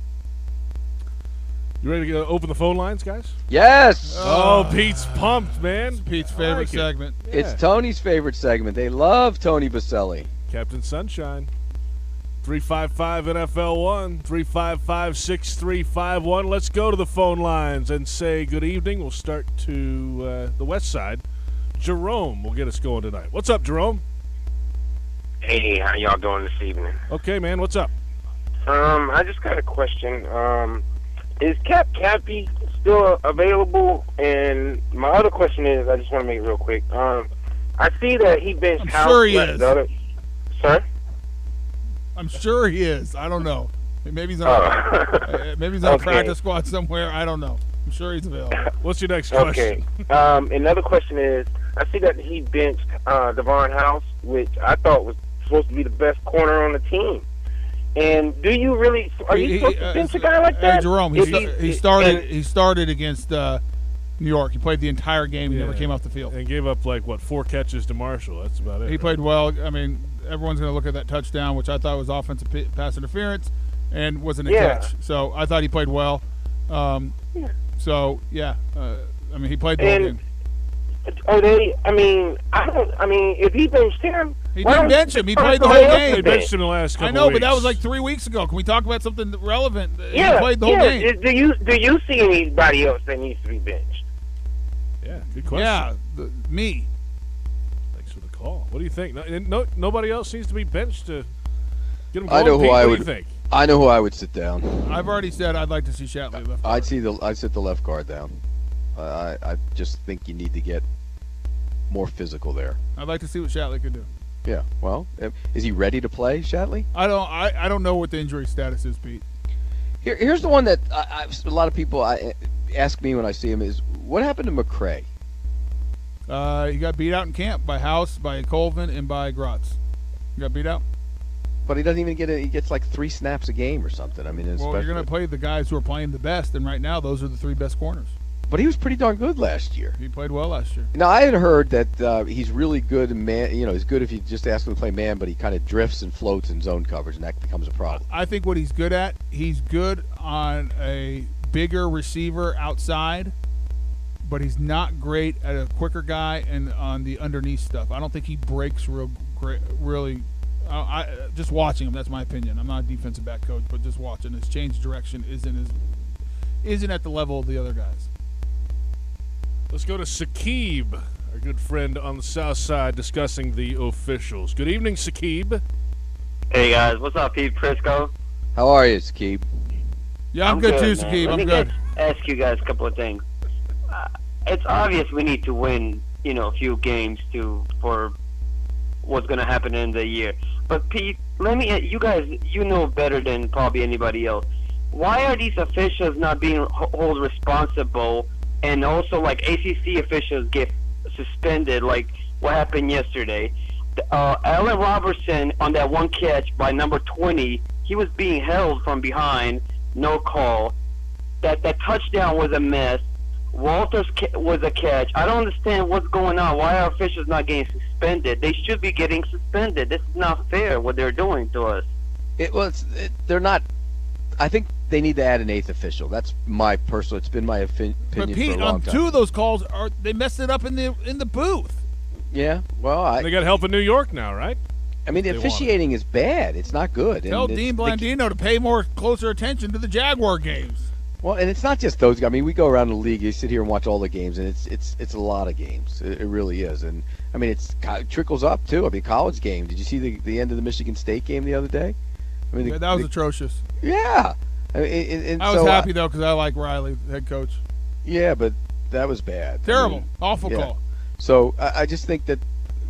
You ready to go open the phone lines, guys? Yes. Oh, Pete's pumped, man. It's Pete's I favorite like it. segment. Yeah. It's Tony's favorite segment. They love Tony Baselli. Captain Sunshine. three five five N F L one, three five five, six three five one. Let's go to the phone lines and say good evening. We'll start to uh, the west side. Jerome will get us going tonight. What's up, Jerome? Hey, how y'all doing this evening? Okay, man, what's up? Um, I just got a question. Um, is Cap Cappy still available? And my other question is, I just want to make it real quick. Um, I see that he benched I'm House. sure he like is. the other- Sir? I'm sure he is. I don't know. Maybe he's on. Oh. uh, maybe he's on a Okay. practice squad somewhere. I don't know. I'm sure he's available. What's your next Okay. question? um, another question is, I see that he benched uh, Devon House, which I thought was supposed to be the best corner on the team. And do you really are you He- supposed he- to uh, bench a guy like that? Hey, Jerome, he, If sta- he- he started. and- He started against uh, New York. He played the entire game. He never Yeah. came off the field. And gave up, like, what, four catches to Marshall. That's about it. He right? played well. I mean, everyone's going to look at that touchdown, which I thought was offensive p- pass interference, and wasn't a Yeah. catch. So I thought he played well. Um, Yeah. So yeah, uh, I mean, he played the whole And game. are they? I mean, I don't. I mean, if he benched him, He why didn't don't bench you him. He put played the somebody whole else game. to They bench? benched him the last couple I know, but that weeks. was like three weeks ago. Can we talk about something relevant? Yeah, He played the whole yeah. game. Do you do you see anybody else that needs to be benched? Yeah, good question. Yeah, the, me. Thanks for the call. What do you think? No, no, nobody else needs to be benched to get him going. I know who Pete, I what would- do you think? I know who I would sit down. I've already said I'd like to see Shatley left. I'd see the I'd sit the left guard down. I I I just think you need to get more physical there. I'd like to see what Shatley could do. Yeah. Well, eh, is he ready to play, Shatley? I don't. I, I don't know what the injury status is, Pete. Here, here's the one that I, I, a lot of people I, ask me when I see him is, what happened to McCray? Uh, he got beat out in camp by House, by Colvin, and by Grotz. He got beat out. But he doesn't even get it. He gets like three snaps a game or something. I mean, Well, you're especially- going to play the guys who are playing the best, and right now those are the three best corners. But he was pretty darn good last year. He played well last year. Now I had heard that uh, he's really good in man. You know, he's good if you just ask him to play man, but he kind of drifts and floats in zone coverage, and that becomes a problem. I think what he's good at, he's good on a bigger receiver outside, but he's not great at a quicker guy and on the underneath stuff. I don't think he breaks real great, really. Uh, I just watching him. That's my opinion. I'm not a defensive back coach, but just watching his change of direction isn't as isn't at the level of the other guys. Let's go to Sakib, our good friend on the south side, discussing the officials. Good evening, Sakib. Hey guys, what's up, Pete Prisco? How are you, Sakib? Yeah, I'm, I'm good, good, too, man. Sakib. Let I'm me good. get- ask you guys a couple of things. Uh, it's obvious we need to win, you know, a few games to for what's going to happen in the year. But Pete, let me. You guys, you know better than probably anybody else. Why are these officials not being h- held responsible? And also, like A C C officials get suspended, like what happened yesterday. Uh, Allen Robertson on that one catch by number twenty, he was being held from behind, no call. That that touchdown was a mess. Walters ca- was a catch. I don't understand what's going on. Why are officials not getting suspended? They should be getting suspended. This is not fair what they're doing to us. It was. It, they're not. I think they need to add an eighth official. That's my personal. It's been my opinion But for Pete, a long on time. two of those calls, are they messed it up in the in the booth? Yeah. Well, I. They got help in New York now, right? I mean, the They want officiating is bad. It's not good. And Tell it- Dean they- Blandino to pay more closer attention to the Jaguar games. Well, and it's not just those guys. I mean, we go around the league. You sit here and watch all the games, and it's it's it's a lot of games. It, it really is. And I mean, it's it trickles up too. I mean, college game. Did you see the the end of the Michigan State game the other day? I mean, the, Yeah, that was the- atrocious. yeah. I mean, and, and I was so, happy uh, though because I like Riley, the head coach. yeah, but that was bad. I Terrible, mean, awful yeah. call. So I, I just think that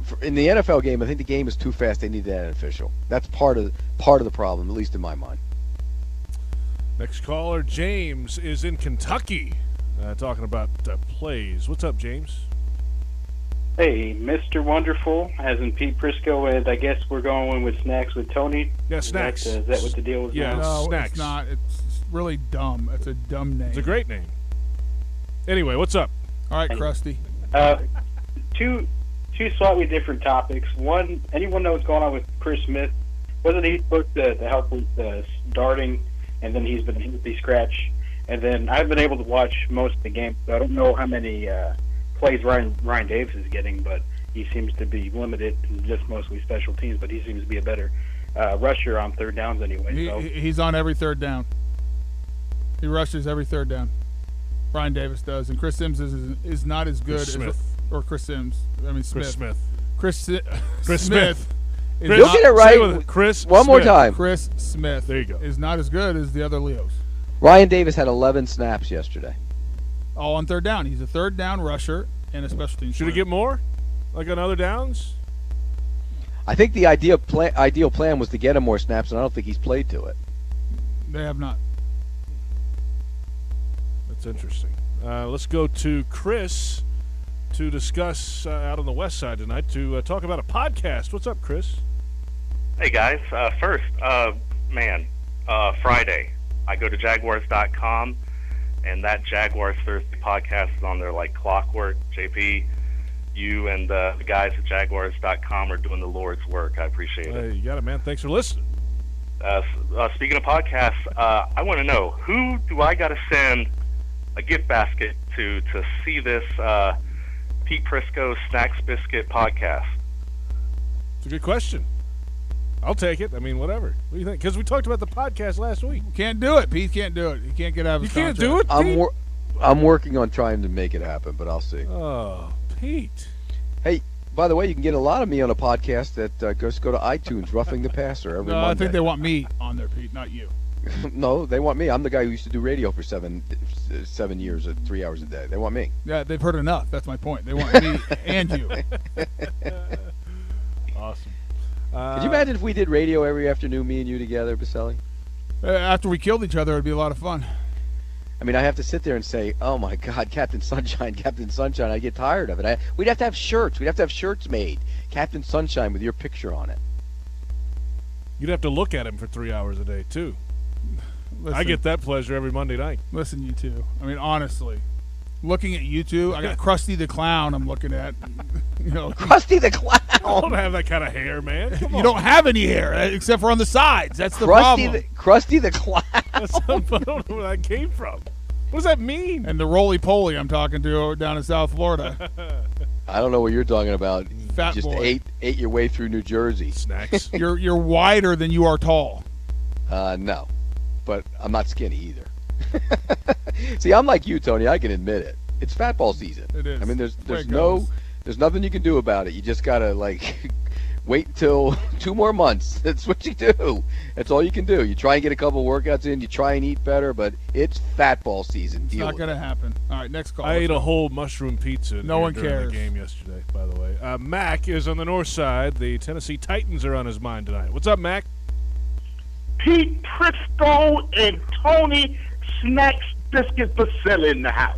for, in the N F L game, I think the game is too fast. They need that official. That's part of part of the problem, at least in my mind. Next caller, James, is in Kentucky, uh, talking about uh, plays. What's up, James? Hey, Mister Wonderful, as in Pete Prisco, and I guess we're going with Snacks with Tony. Yeah, Snacks. Is that, uh, is that what the deal is? Yeah, now? No, Snacks. it's not. It's really dumb. It's a dumb name. It's a great name. Anyway, what's up? All right, Krusty. Uh, two, two slightly different topics. One, anyone know what's going on with Chris Smith? Wasn't he supposed to, to help with uh, darting, and then he's been healthy scratch? And then I've been able to watch most of the game, so I don't know how many uh, plays Ryan Ryan Davis is getting, but he seems to be limited to just mostly special teams. But he seems to be a better uh, rusher on third downs anyway. He, so. He's on every third down. He rushes every third down. Brian Davis does, and Chris Sims is is not as good Chris as Smith. or Chris Sims. I mean Smith. Chris Smith. Chris Si- Chris Smith. Smith. is Chris, You'll not- get it say right. it with it. Chris One more Smith. time. Chris Smith. There you go. Is not as good as the other Leos. Ryan Davis had eleven snaps yesterday. All on third down. He's a third down rusher and a special teams. Should he player. get more? Like on other downs? I think the ideal plan, ideal plan was to get him more snaps, and I don't think he's played to it. They have not. That's interesting. Uh, let's go to Chris to discuss uh, out on the west side tonight to uh, talk about a podcast. What's up, Chris? Hey, guys. Uh, first, uh, man, uh, Friday, I go to Jaguars dot com, and that Jaguars Thursday podcast is on there like clockwork. J P, you and uh, the guys at Jaguars dot com are doing the Lord's work. I appreciate it. Hey, you got it, man. Thanks for listening. Uh, uh, speaking of podcasts, uh, I want to know, who do I got to send a gift basket to to see this uh, Pete Prisco Snacks Biscuit podcast? It's a good question. I'll take it. I mean, whatever. What do you think? Because we talked about the podcast last week. Can't do it. Pete can't do it. He can't get out of his You can't do contract. it, I'm Pete? wor- I'm working on trying to make it happen, but I'll see. Oh, Pete. Hey, by the way, you can get a lot of me on a podcast that uh, goes go to iTunes, Roughing the Passer every No, Monday. I think they want me on there, Pete, not you. No, they want me. I'm the guy who used to do radio for seven seven years at three hours a day. They want me. Yeah, they've heard enough. That's my point. They want me and you. Awesome. Uh, Could you imagine if we did radio every afternoon, me and you together, Baselli? Uh, after we killed each other, it'd be a lot of fun. I mean, I have to sit there and say, "Oh my God, Captain Sunshine, Captain Sunshine." I get tired of it. I, we'd have to have shirts. We'd have to have shirts made, Captain Sunshine, with your picture on it. You'd have to look at him for three hours a day, too. Listen, I get that pleasure every Monday night. Listen, you two. I mean, honestly, looking at you two, I got Krusty the Clown I'm looking at. You know, Krusty the Clown. I don't have that kind of hair, man. Come you on. don't have any hair uh, except for on the sides. That's the Krusty problem. the Krusty the Clown. That's, I don't know where that came from. What does that mean? And the roly-poly I'm talking to down in South Florida. I don't know what you're talking about. Fat Just boy. ate ate your way through New Jersey. Snacks. You're you're wider than you are tall. Uh, no, but I'm not skinny either. See, I'm like you, Tony. I can admit it. It's fat ball season. It is. I mean, there's That's the way there's it no goes. there's nothing you can do about it. You just gotta like wait till two more months. That's what you do. That's all you can do. You try and get a couple workouts in. You try and eat better, but it's fat ball season. It's Deal not with going to it. happen. All right, next call. I ate a whole mushroom pizza. No here one during cares. the game yesterday, by the way. Uh, Mac is on the north side. The Tennessee Titans are on his mind tonight. What's up, Mac? Pete Prisco and Tony Snacks Biscuit Baselli in the house.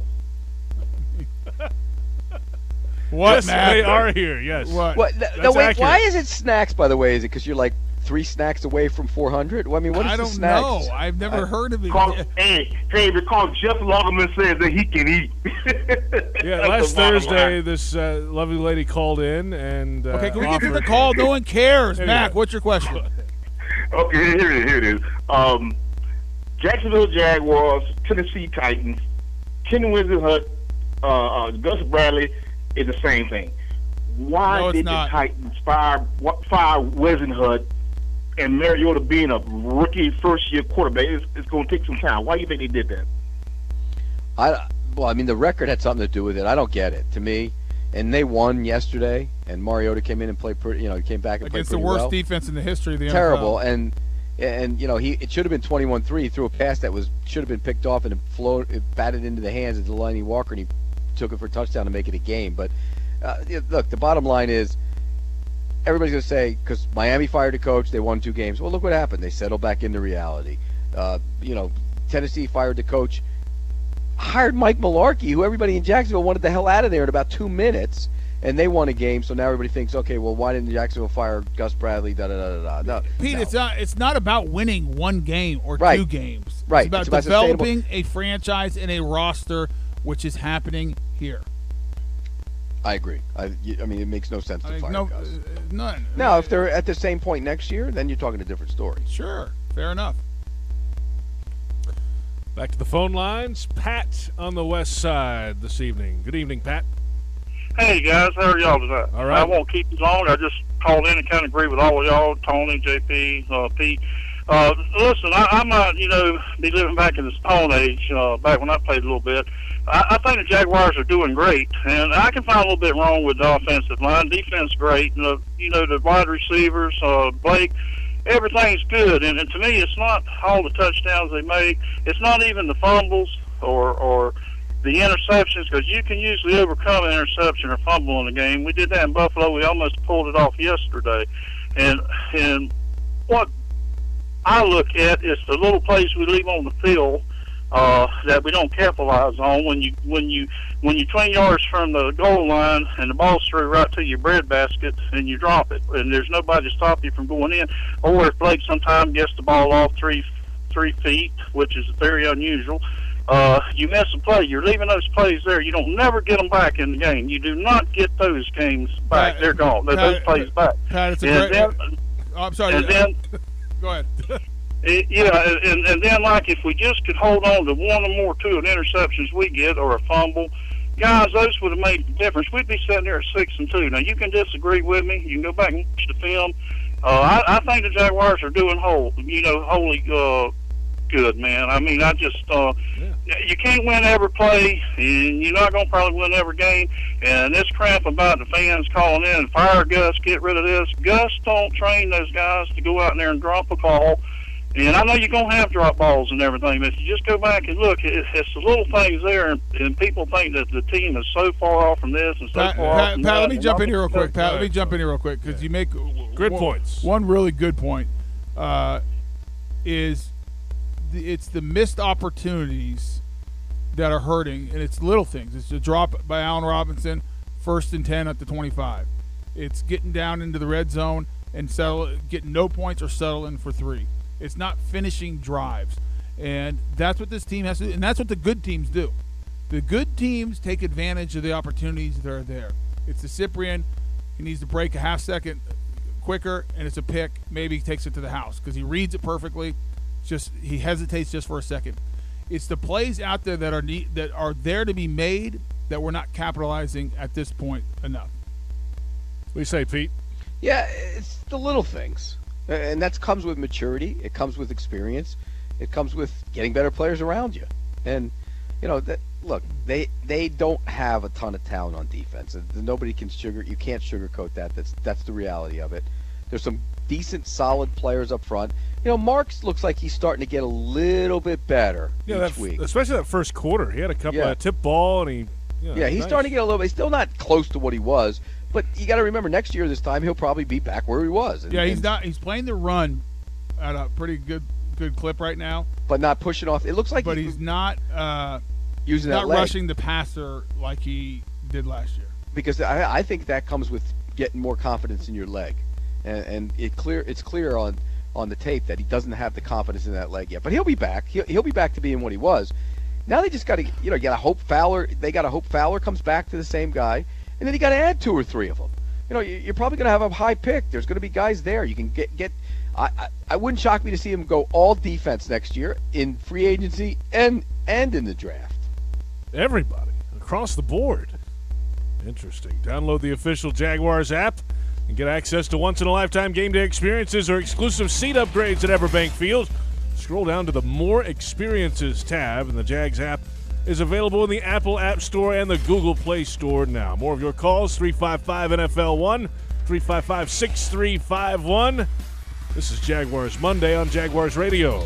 What, yes, Mac? they are here. Yes. What? What? No, That's no, wait. accurate. Why is it snacks? By the way, is it because you're like three snacks away from four hundred? Well, I mean, what is I the don't snacks? know. I've never I- heard of it. Call, hey, hey, because Jeff Loggerman says that he can eat. Yeah, That's last the bottom Thursday, line. this uh, lovely lady called in and uh, Okay, can we get to offered- the call? No one cares. Anyway. Mac, what's your question? Okay, here it is. Here it is. Um, Jacksonville Jaguars, Tennessee Titans, Kenny Whisenhunt, uh, uh, Gus Bradley is the same thing. Why No, it's did not. the Titans fire fire Whisenhunt and Mariota being a rookie first year quarterback? It's, it's going to take some time. Why do you think they did that? I well, I mean, the record had something to do with it. I don't get it. To me, and they won yesterday, and Mariota came in and played pretty. You know, he came back and Against played the pretty worst well. defense in the history of the Terrible, N F L. and and you know he it should have been twenty-one three. He threw a pass that was should have been picked off and it flowed, it batted into the hands of Delaney Walker, and he took it for a touchdown to make it a game. But uh, yeah, look, the bottom line is everybody's going to say, because Miami fired a coach, they won two games. Well, look what happened. They settled back into reality. Uh, you know, Tennessee fired the coach, hired Mike Mularkey, who everybody in Jacksonville wanted the hell out of there in about two minutes, and they won a game. So now everybody thinks, okay, well, why didn't Jacksonville fire Gus Bradley? Da da da da da. No, Pete, no. it's not. It's not about winning one game or right. two games. Right. It's about, it's about developing a franchise and a roster, which is happening here. I agree. I, I mean, it makes no sense to I mean, fire no, Gus. uh, none. Now, if they're at the same point next year, then you're talking a different story. Sure, fair enough. Back to the phone lines. Pat on the west side this evening. Good evening, Pat. Hey, guys. How are y'all today? All right. I won't keep you long. I just called in and kind of agree with all of y'all, Tony, J P, uh, Pete. Uh, listen, I, I might, you know, be living back in the Stone Age, uh, back when I played a little bit. I, I think the Jaguars are doing great, and I can find a little bit wrong with the offensive line. Defense, great. And the, you know, the wide receivers, uh, Blake, everything's good. And, and to me, it's not all the touchdowns they make. It's not even the fumbles or, or the interceptions, because you can usually overcome an interception or fumble in a game. We did that in Buffalo. We almost pulled it off yesterday. And and what I look at is the little plays we leave on the field uh, that we don't capitalize on. When you when you when you twenty yards from the goal line and the ball's through right to your breadbasket and you drop it, and there's nobody to stop you from going in, or if Blake sometimes gets the ball off three three feet, which is very unusual. Uh, you miss a play. You're leaving those plays there. You don't never get them back in the game. You do not get those games back. Pat, They're gone. Pat, those plays back. Pat, it's a and great. then, oh, I'm sorry. And then, go ahead. it, yeah, and, and then like if we just could hold on to one or more two of the interceptions we get or a fumble, guys, those would have made the difference. We'd be sitting there at six and two. Now you can disagree with me. You can go back and watch the film. Uh, I, I think the Jaguars are doing whole. You know, wholly. Uh, good, man. I mean, I just, uh, yeah. you can't win every play, and you're not going to probably win every game. And this crap about the fans calling in, fire Gus, get rid of this. Gus don't train those guys to go out there and drop a ball. And I know you're going to have drop balls and everything, but if you just go back and look, it, it's the little things there, and, and people think that the team is so far off from this and so Pat, far Pat, off from Pat, that. let me jump in here real quick. Pat, Right. let me jump in here real quick, because you make Good one, points. One really good point uh, is the, it's the missed opportunities that are hurting, and it's little things. It's the drop by Allen Robinson, first and ten at the twenty-five. It's getting down into the red zone and settle, getting no points or settling for three. It's not finishing drives, and that's what this team has to do, and that's what the good teams do. The good teams take advantage of the opportunities that are there. It's the Cyprien. He needs to break a half second quicker, and it's a pick. Maybe he takes it to the house because he reads it perfectly. Just he hesitates just for a second. It's the plays out there that are ne- that are there to be made that we're not capitalizing at this point enough. What do you say, Pete? Yeah, it's the little things, and that comes with maturity. It comes with experience. It comes with getting better players around you. And you know, that, look, they they don't have a ton of talent on defense. Nobody can sugar. You can't sugarcoat that. That's that's the reality of it. There's some decent, solid players up front. You know, Marks looks like he's starting to get a little bit better yeah, each that, week. Especially that first quarter. He had a couple Yeah. of tip ball, and he. You know, yeah, he's nice. starting to get a little bit. He's still not close to what he was, but you got to remember, next year this time he'll probably be back where he was. And, Yeah, he's and- not. He's playing the run at a pretty good good clip right now, but not pushing off. It looks like but he- he's not uh, using not that leg. rushing the passer like he did last year. because I, I think that comes with getting more confidence in your leg, and, and it clear it's clear on, on the tape that he doesn't have the confidence in that leg yet. But he'll be back. He'll, he'll be back to being what he was. Now they just got to, you know, you got to hope Fowler. They got to hope Fowler comes back to the same guy, and then you got to add two or three of them. You know, you- you're probably going to have a high pick. There's going to be guys there. You can get get. I, I I wouldn't shock me to see him go all defense next year in free agency and and in the draft. Everybody across the board. Interesting. Download the official Jaguars app and get access to once-in-a-lifetime game day experiences or exclusive seat upgrades at Everbank Field. Scroll down to the More Experiences tab, and the Jags app is available in the Apple App Store and the Google Play Store now. More of your calls, three five five N F L one, three five five, six three five one. This is Jaguars Monday on Jaguars Radio.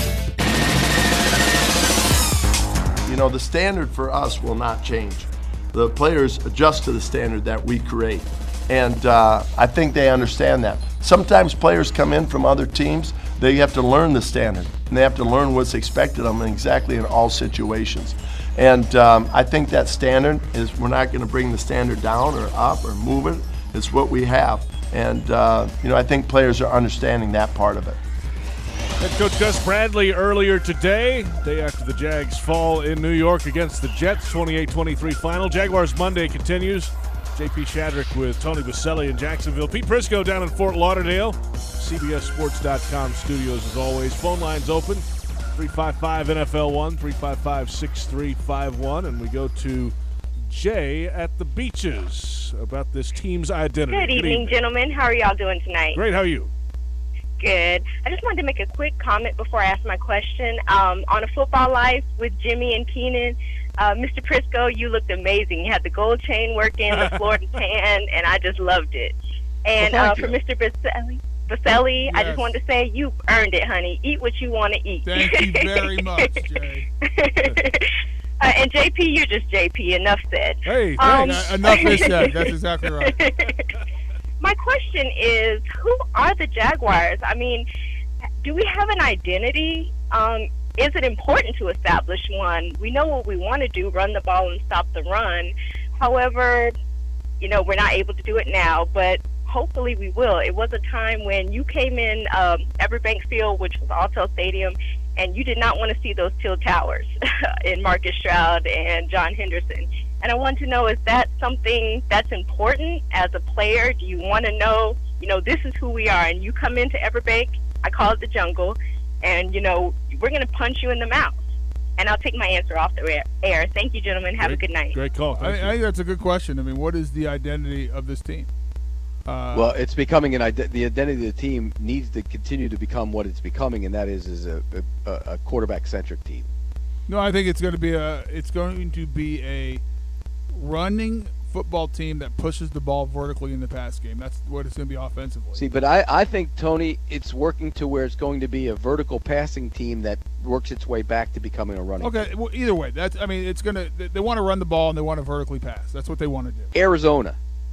You know, the standard for us will not change. the players adjust to the standard that we create. And uh, I think they understand that. Sometimes players come in from other teams, they have to learn the standard, and they have to learn what's expected of them exactly in all situations. And um, I think that standard is, we're not going to bring the standard down or up or move it. It's what we have. And, uh, you know, I think players are understanding that part of it. Head coach Gus Bradley earlier today, day after the Jags fall in New York against the Jets, twenty-eight twenty-three final. Jaguars Monday continues. J P Shadrick with Tony Baselli in Jacksonville. Pete Prisco down in Fort Lauderdale. C B S Sports dot com studios as always. Phone lines open, three five five N F L one, three five five, six three five one. And we go to Jay at the Beaches about this team's identity. Good evening, Good evening, gentlemen. How are y'all doing tonight? Great. How are you? Good. I just wanted to make a quick comment before I ask my question. Um, on A Football Life with Jimmy and Keenan, uh, Mister Prisco, you looked amazing. You had the gold chain working, the Florida tan, and I just loved it. And well, uh, for Mister Baselli, Baselli yes. I just wanted to say you earned it, honey. Eat what you want to eat. Thank you very much, Jay. uh, and J P, you're just J P. Enough said. Hey, um, uh, enough is said. That's exactly right. My question is, who are the Jaguars? I mean, do we have an identity? Um, is it important to establish one? We know what we want to do, run the ball and stop the run. However, you know, we're not able to do it now, but hopefully we will. It was a time when you came in um, Everbank Field, which was Alltel Stadium, and you did not want to see those Teal Towers in Marcus Stroud and John Henderson. And I want to know, is that something that's important as a player? Do you want to know, you know, this is who we are, and you come into Everbank, I call it the jungle, and, you know, we're going to punch you in the mouth. And I'll take my answer off the air. Thank you, gentlemen. Have great, a good night. Great call. I, I think that's a good question. I mean, what is the identity of this team? Uh, well, it's becoming an ident- the identity of the team needs to continue to become what it's becoming, and that is is a, a, a quarterback-centric team. No, I think it's going to be a it's going to be a running football team that pushes the ball vertically in the pass game. That's what it's going to be offensively. See, but I, I think, Tony, it's working to where it's going to be a vertical passing team that works its way back to becoming a running okay, team. Well, either way, that's I mean, it's going to they, they want to run the ball and they want to vertically pass. That's what they want to do. Arizona.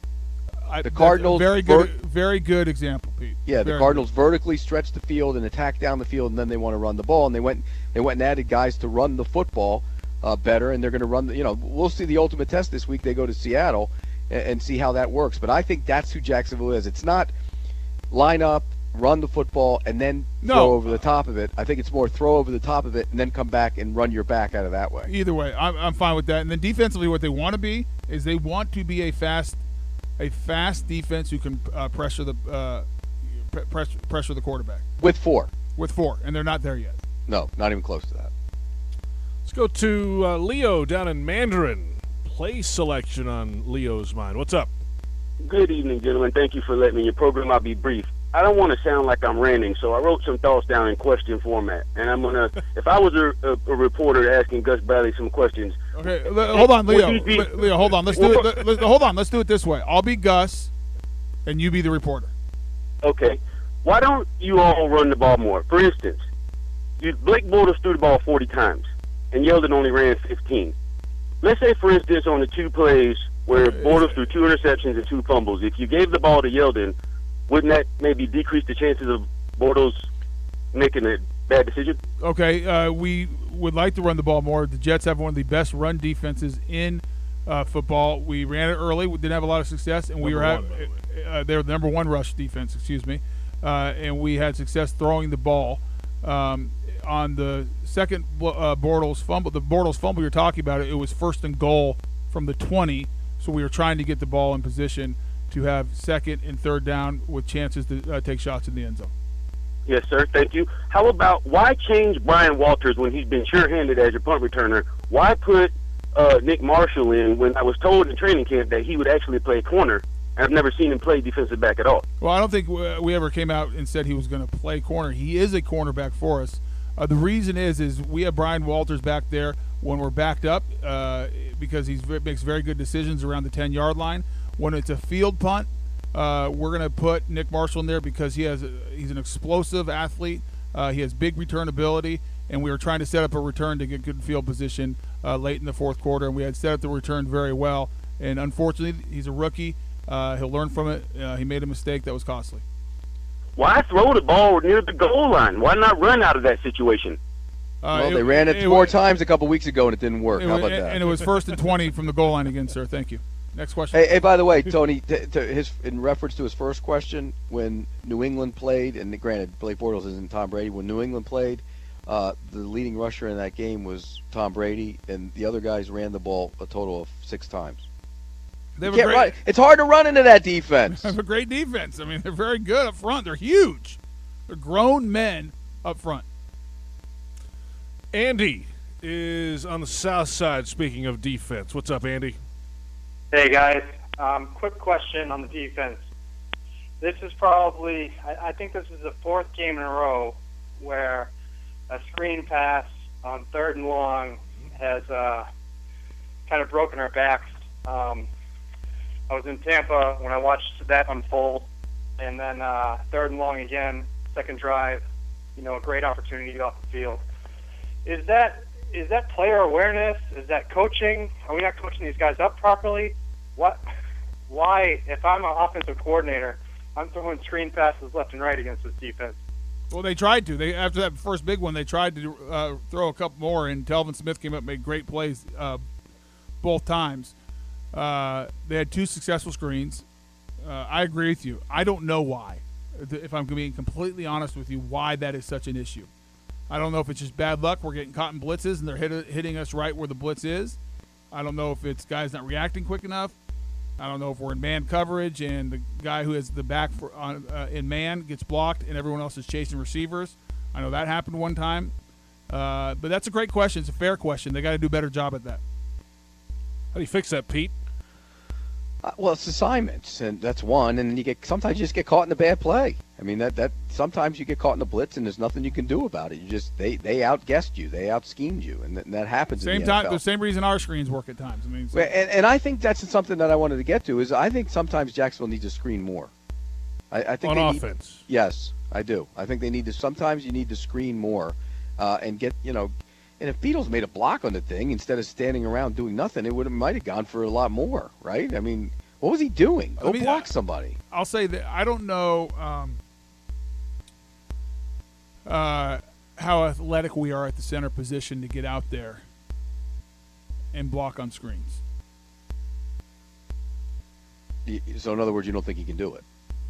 I, the Cardinals. Very good, ver- very good example, Pete. Yeah, very the Cardinals good. vertically stretch the field and attack down the field, and then they want to run the ball, and they went they went and added guys to run the football uh, better, and they're going to run. The, you know, we'll see the ultimate test this week. They go to Seattle and, and see how that works. But I think that's who Jacksonville is. It's not line up, run the football, and then no. throw over the top of it. I think it's more throw over the top of it and then come back and run your back out of that way. Either way, I'm, I'm fine with that. And then defensively, what they want to be is they want to be a fast. A fast defense who can uh, pressure the uh, pressure, pressure the quarterback. With four. With four, and they're not there yet. No, not even close to that. Let's go to uh, Leo down in Mandarin. Play selection on Leo's mind. What's up? Good evening, gentlemen. Thank you for letting me in your program. I'll be brief. I don't want to sound like I'm ranting, so I wrote some thoughts down in question format. And I'm going to, if I was a, a, a reporter asking Gus Bradley some questions. Okay, hold on, Leo. Be, Leo, hold on. Let's do it. Let, let, hold on. Let's do it this way. I'll be Gus, and you be the reporter. Okay. Why don't you all run the ball more? For instance, you, Blake Bortles threw the ball forty times, and Yeldon only ran fifteen. Let's say, for instance, on the two plays where Bortles threw two interceptions and two fumbles, if you gave the ball to Yeldon, wouldn't that maybe decrease the chances of Bortles making a bad decision? Okay, uh, we would like to run the ball more. The Jets have one of the best run defenses in uh, football. We ran it early. We didn't have a lot of success, and number we were one, at, uh, they were the number one rush defense, excuse me, uh, and we had success throwing the ball. Um, on the second uh, Bortles fumble, the Bortles fumble you're talking about, it was first and goal from the twenty, so we were trying to get the ball in position to have second and third down with chances to uh, take shots in the end zone. Yes, sir. Thank you. How about why change Brian Walters when he's been sure-handed as your punt returner? Why put uh, Nick Marshall in when I was told in training camp that he would actually play corner? I've never seen him play defensive back at all. Well, I don't think we ever came out and said he was going to play corner. He is a cornerback for us. Uh, the reason is is we have Brian Walters back there when we're backed up uh, because he makes very good decisions around the ten-yard line. When it's a field punt, uh, we're going to put Nick Marshall in there because he has a, he's an explosive athlete. Uh, he has big return ability, and we were trying to set up a return to get good field position uh, late in the fourth quarter, and we had set up the return very well. And unfortunately, he's a rookie. Uh, he'll learn from it. Uh, he made a mistake that was costly. Why throw the ball near the goal line? Why not run out of that situation? Uh, well, it, they ran it, it four was, times a couple weeks ago, and it didn't work. It How was, about that? And it was first and twenty from the goal line again, sir. Thank you. Next question. Hey, hey by the way, Tony, to, to his in reference to his first question, when New England played, and granted, Blake Bortles isn't Tom Brady. When New England played, uh, the leading rusher in that game was Tom Brady, and the other guys ran the ball a total of six times. They have You a can't great, run. It's hard to run into that defense. They have a great defense. I mean, they're very good up front. They're huge. They're grown men up front. Andy is on the south side, speaking of defense. What's up, Andy? Hey, guys. Um, quick question on the defense. This is probably, I, I think this is the fourth game in a row where a screen pass on third and long has uh, kind of broken our backs. Um, I was in Tampa when I watched that unfold, and then uh, third and long again, second drive, you know, a great opportunity to get off the field. Is that is that player awareness? Is that coaching? Are we not coaching these guys up properly? What? Why, if I'm an offensive coordinator, I'm throwing screen passes left and right against this defense? Well, they tried to. They after that first big one, they tried to uh, throw a couple more, and Telvin Smith came up and made great plays uh, both times. Uh, they had two successful screens. Uh, I agree with you. I don't know why. If I'm being completely honest with you, why that is such an issue. I don't know if it's just bad luck. We're getting caught in blitzes, and they're hit, hitting us right where the blitz is. I don't know if it's guys not reacting quick enough. I don't know if we're in man coverage and the guy who has the back for, on, uh, in man gets blocked and everyone else is chasing receivers. I know that happened one time. Uh, but that's a great question. It's a fair question. They got to do a better job at that. How do you fix that, Pete? Uh, well, it's assignments, and that's one. And then you get sometimes you just get caught in a bad play. I mean, that that sometimes you get caught in a blitz, and there's nothing you can do about it. You just they they outguessed you, they out schemed you, and, th- and that happens. Same in the time, N F L. the same reason our screens work at times. I mean, so. Well, and, and I think that's something that I wanted to get to is I think sometimes Jacksonville needs to screen more. I, I think on they offense. Need, yes, I do. I think they need to. Sometimes you need to screen more, uh, and get you know. And if Beatles made a block on the thing instead of standing around doing nothing, it would might have gone for a lot more, right? I mean, what was he doing? Go I mean, block I, somebody. I'll say that I don't know um, uh, how athletic we are at the center position to get out there and block on screens. So in other words, you don't think he can do it?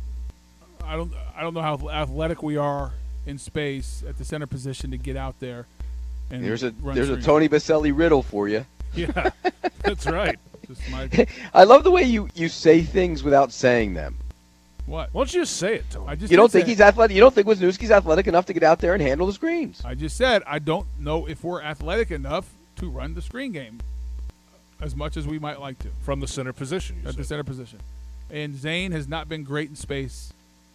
I don't. I don't know how athletic we are in space at the center position to get out there. And there's a run there's screens. a Tony Baselli riddle for you. Yeah, that's right. Just my, I love the way you, you say things without saying them. What? Why don't you just say it, Tony? I just You don't did think say he's it. athletic? You don't think Wisniewski's athletic enough to get out there and handle the screens? I just said I don't know if we're athletic enough to run the screen game as much as we might like to From the center position, you at said. the center position. And Zane has not been great in space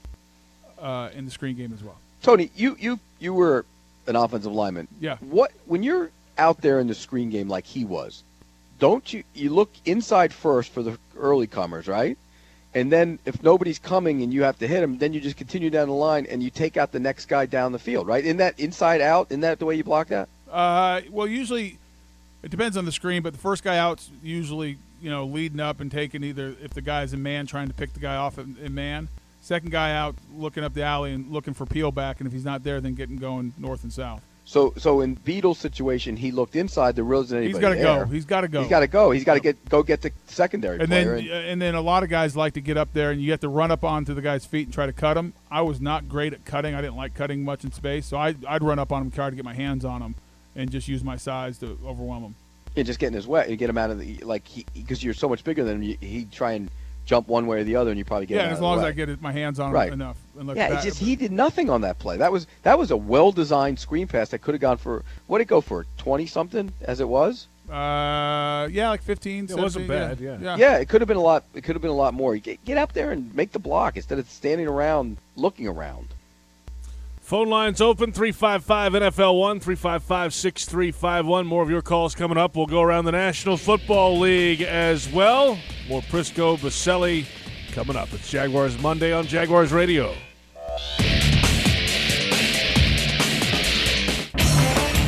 uh, in the screen game as well. Tony, you you you were an offensive lineman. Yeah. What when you're out there in the screen game like he was, don't you you look inside first for the early comers, right? And then if nobody's coming and you have to hit him, then you just continue down the line and you take out the next guy down the field, right? Isn't that inside out? Isn't that the way you block that? Uh, well, usually it depends on the screen, but the first guy out's usually, you know, leading up and taking either if the guy's in man, trying to pick the guy off in, in man. Second guy out looking up the alley and looking for peel back, and if he's not there, then getting going north and south. So so in Beadle's situation, he looked inside. There wasn't anybody He's got to there. go. He's got to go. He's got to go. He's got to get go get the secondary And player. then, and then a lot of guys like to get up there, and you have to run up onto the guy's feet and try to cut him. I was not great at cutting. I didn't like cutting much in space, so I, I'd run up on him, try to get my hands on him, and just use my size to overwhelm him. Yeah, just get in his way and get him out of the like he because you're so much bigger than him. He'd try and jump one way or the other, and you probably get Yeah, him and out as of long the as way. I get it- my hands on him right. enough. And look yeah, back- it's just he did nothing on that play. That was that was a well-designed screen pass that could have gone for what did it go for twenty something as it was. Uh, yeah, like fifteen. It wasn't seventeen, bad, yeah. Yeah, it could have been a lot. It could have been a lot more. You get, get up there and make the block instead of standing around looking around. Phone lines open, three five five N F L one, three five five, six three five one. More of your calls coming up. We'll go around the National Football League as well. More Prisco, Baselli coming up. It's Jaguars Monday on Jaguars Radio.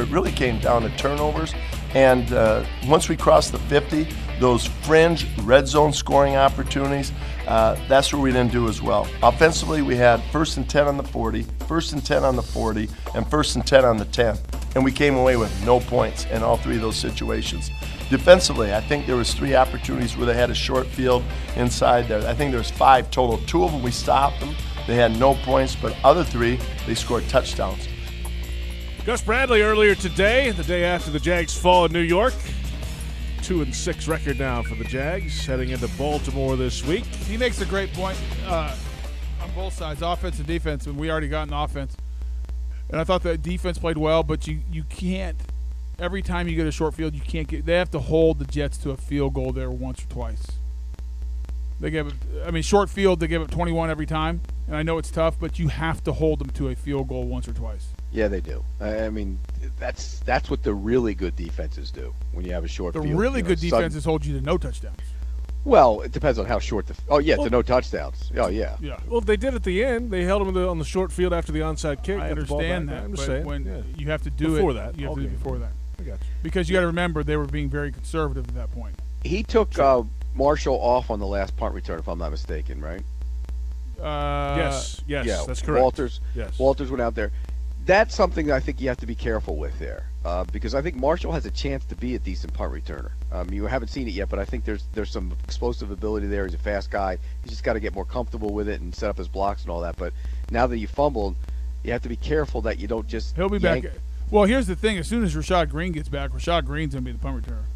it really came down to turnovers. And uh, once we crossed the fifty, those fringe red zone scoring opportunities, uh, that's where we didn't do as well. Offensively, we had first and ten on the forty, first and ten on the forty, and first and ten on the ten. And we came away with no points in all three of those situations. Defensively, I think there was three opportunities where they had a short field inside there. I think there was five total. Two of them we stopped them. They had no points, but other three, they scored touchdowns. Gus Bradley earlier today, the day after the Jags fall in New York. Two and six record now for the Jags, heading into Baltimore this week. He makes a great point uh, on both sides, offense and defense, and we already got an offense. And I thought that defense played well, but you, you can't, every time you get a short field, you can't get, they have to hold the Jets to a field goal there once or twice. They give it, I mean, short field, they give up twenty-one every time, and I know it's tough, but you have to hold them to a field goal once or twice. Yeah, they do. I mean, that's that's what the really good defenses do when you have a short The field. really you know, good sudden- defenses hold you to no touchdowns. Well, it depends on how short the. Oh yeah, Well- to no touchdowns. Oh yeah. Yeah. Well, they did at the end. They held him on the short field after the onside kick. I got the ball understand back. that, I'm just but saying. when yeah. you have to do before it, that, you have all to do it game. before that. I got you. Because you got to remember they were being very conservative at that point. He took uh, Marshall off on the last punt return, if I'm not mistaken, right? Uh, yes, yes, yeah, that's correct. Walters, Yes. Walters went out there. That's something that I think you have to be careful with there, uh, because I think Marshall has a chance to be a decent punt returner. Um, you haven't seen it yet, but I think there's there's some explosive ability there. He's a fast guy. He's just got to get more comfortable with it and set up his blocks and all that. But now that you fumbled, you have to be careful that you don't just. He'll be yank- back. Well, here's the thing. As soon as Rashad Green gets back, Rashad Green's going to be the punt returner.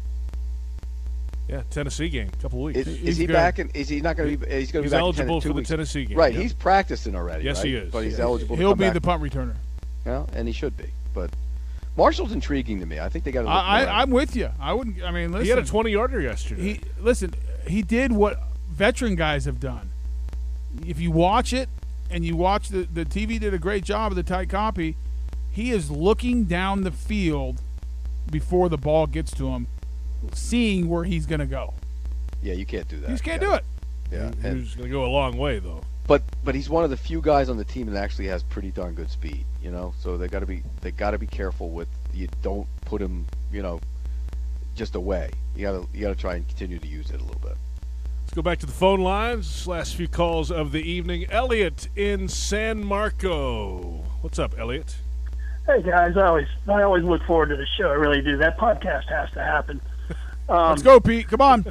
Yeah, Tennessee game, couple of weeks. Is, He's is he good. back? In, is he not going to be? He's going to He's be back eligible in ten, for the weeks. Tennessee game. Right, Yep. he's practicing already. Yes, right? he is. But he's Yeah. eligible. He'll to come be back. the punt returner. Yeah, and he should be. But Marshall's intriguing to me. I think they got to. I, I, I'm with you. I wouldn't. I mean, listen. He had a twenty-yarder yesterday. He listen. He did what veteran guys have done. If you watch it, and you watch the the T V did a great job of the tight copy. He is looking down the field before the ball gets to him, seeing where he's going to go. Yeah, you can't do that. You just can't Yeah. do it. Yeah, He and, was going to go a long way, though. but but he's one of the few guys on the team that actually has pretty darn good speed. You know, so they got to be they got to be careful with you. Don't put him, you know, just away. You got to you got to try and continue to use it a little bit. Let's go back to the phone lines. Last few calls of the evening. Elliot in San Marco. What's up, Elliot? Hey guys, I always I always look forward to the show. I really do. That podcast has to happen. Um, Let's go, Pete. Come on.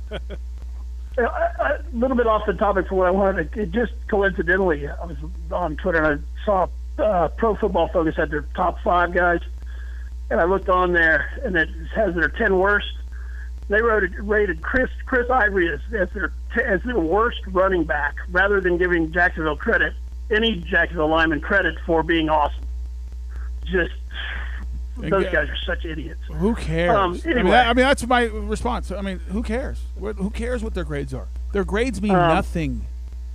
A little bit off the topic for what I wanted. It just coincidentally, I was on Twitter and I saw uh, Pro Football Focus had their top five guys, and I looked on there and it has their ten worst. They rated, rated Chris Chris Ivory as, as their as their worst running back, rather than giving Jacksonville credit, any Jacksonville lineman credit for being awesome. Just those guys are such idiots. Who cares? Um, I, mean, anyway. that, I mean, that's my response. I mean, who cares? What, who cares what their grades are? Their grades mean Um, nothing.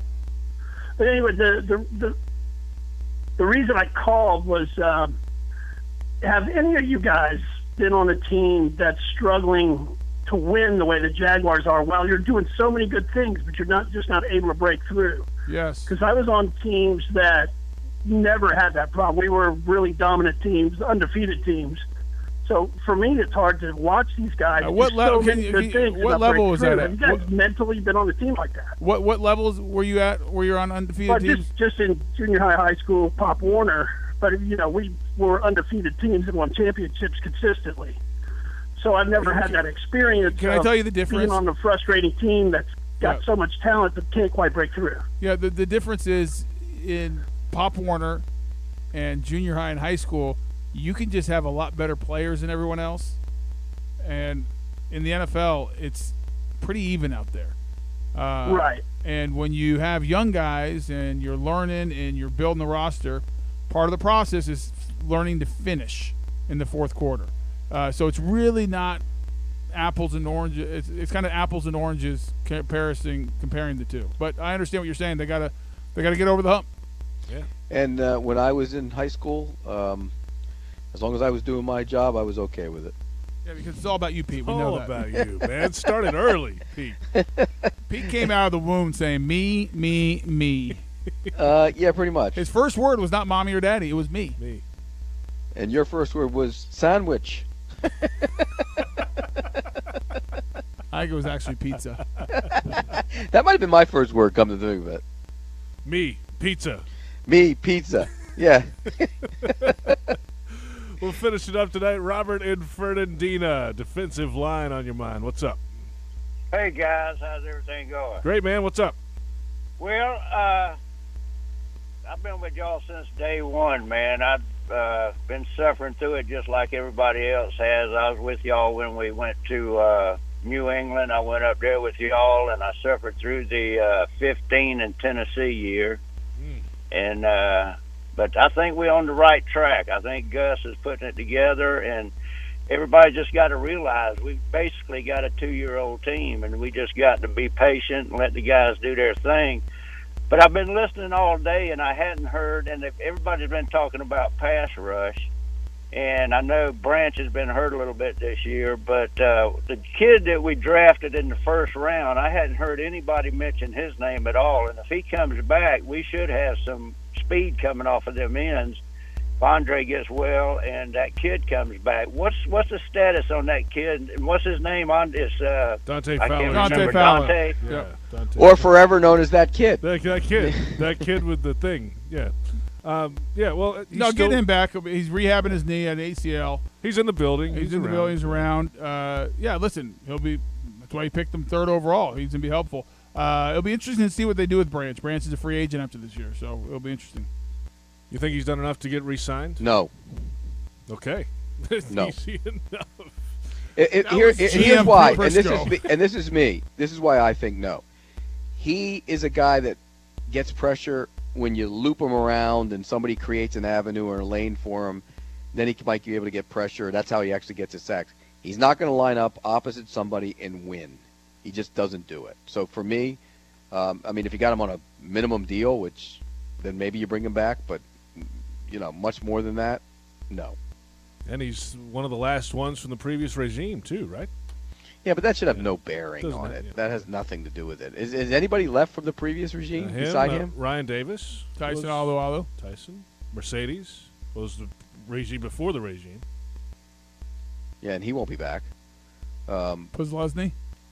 But anyway, the the the, the reason I called was, um, have any of you guys been on a team that's struggling to win the way the Jaguars are? While you're doing so many good things, but you're not just not able to break through. Yes. Because I was on teams that never had that problem. We were really dominant teams, undefeated teams. So for me, it's hard to watch these guys. Now, what do level- So can many you- good can you- things and what not level break was through. that Have at? you guys What- mentally been on a team like that? What what levels were you at? Were you on undefeated Well, teams? just, just in junior high, high school, Pop Warner. But, you know, we were undefeated teams and won championships consistently. So I've never had that experience. Can I of tell you the difference? Being on the frustrating team that's got Yeah. so much talent but can't quite break through. Yeah, the the difference is in Pop Warner and junior high and high school, you can just have a lot better players than everyone else. And in the N F L, it's pretty even out there. Uh, Right. And when you have young guys and you're learning and you're building the roster, part of the process is learning to finish in the fourth quarter. Uh, so it's really not apples and oranges. It's, it's kind of apples and oranges comparison comparing the two. But I understand what you're saying. They gotta they gotta get over the hump. Yeah. And uh, when I was in high school, um, as long as I was doing my job, I was okay with it. Yeah, because it's all about you, Pete. We all know that. about you, man. Started early, Pete. Pete came out of the womb saying me, me, me. Uh, yeah, pretty much. His first word was not mommy or daddy. It was me. Me. And your first word was sandwich. I think it was actually pizza. That might have been my first word, come to think of it. Me, pizza. Me, pizza. Yeah. We'll finish it up tonight. Robert in Fernandina, defensive line on your mind. What's up? Hey, guys. How's everything going? Great, man. What's up? Well, uh, I've been with y'all since day one, man. I've uh, been suffering through it just like everybody else has. I was with y'all when we went to uh, New England. I went up there with y'all, and I suffered through the uh, fifteen in Tennessee year. Mm. And uh, but I think we're on the right track. I think Gus is putting it together, and everybody just got to realize we've basically got a two-year-old team, and we just got to be patient and let the guys do their thing. But I've been listening all day, and I hadn't heard, and everybody's been talking about pass rush. And I know Branch has been hurt a little bit this year, but uh, the kid that we drafted in the first round, I hadn't heard anybody mention his name at all. And if he comes back, we should have some speed coming off of them ends. If Andre gets well and that kid comes back, what's what's the status on that kid? And what's his name on this? Uh, Dante I Fowler. can't Dante remember. Fowler. Dante. Yeah, Dante. Or forever known as that kid. That, that kid. That kid with the thing. Yeah. Um, yeah, well, he's no, still, get him back. He's rehabbing his knee at A C L. He's in the building. He's, He's in the around. building. He's around. Uh, yeah, listen, he'll be. That's why he picked him third overall. He's gonna be helpful. Uh, it'll be interesting to see what they do with Branch. Branch is a free agent after this year, so it'll be interesting. You think he's done enough to get re-signed? No. Okay. No. Easy enough. It, it, That here, was it- G M here's why, and Pete this Prisco. is me, and this is me. This is why I think no. He is a guy that gets pressure when you loop him around and somebody creates an avenue or a lane for him. Then he might be able to get pressure. That's how he actually gets his sacks. He's not going to line up opposite somebody and win. He just doesn't do it. So for me, um, I mean, if you got him on a minimum deal, which then maybe you bring him back, but you know, much more than that, no. And he's one of the last ones from the previous regime, too, right? Yeah, but that should have no bearing Doesn't on it? it. Yeah. That has nothing to do with it. Is, is anybody left from the previous regime Uh, him, beside uh, him? Ryan Davis. Tyson was- Alualu. Tyson. Mercedes was the regime before the regime. Yeah, and he won't be back. Um, Yeah, Puzlesny.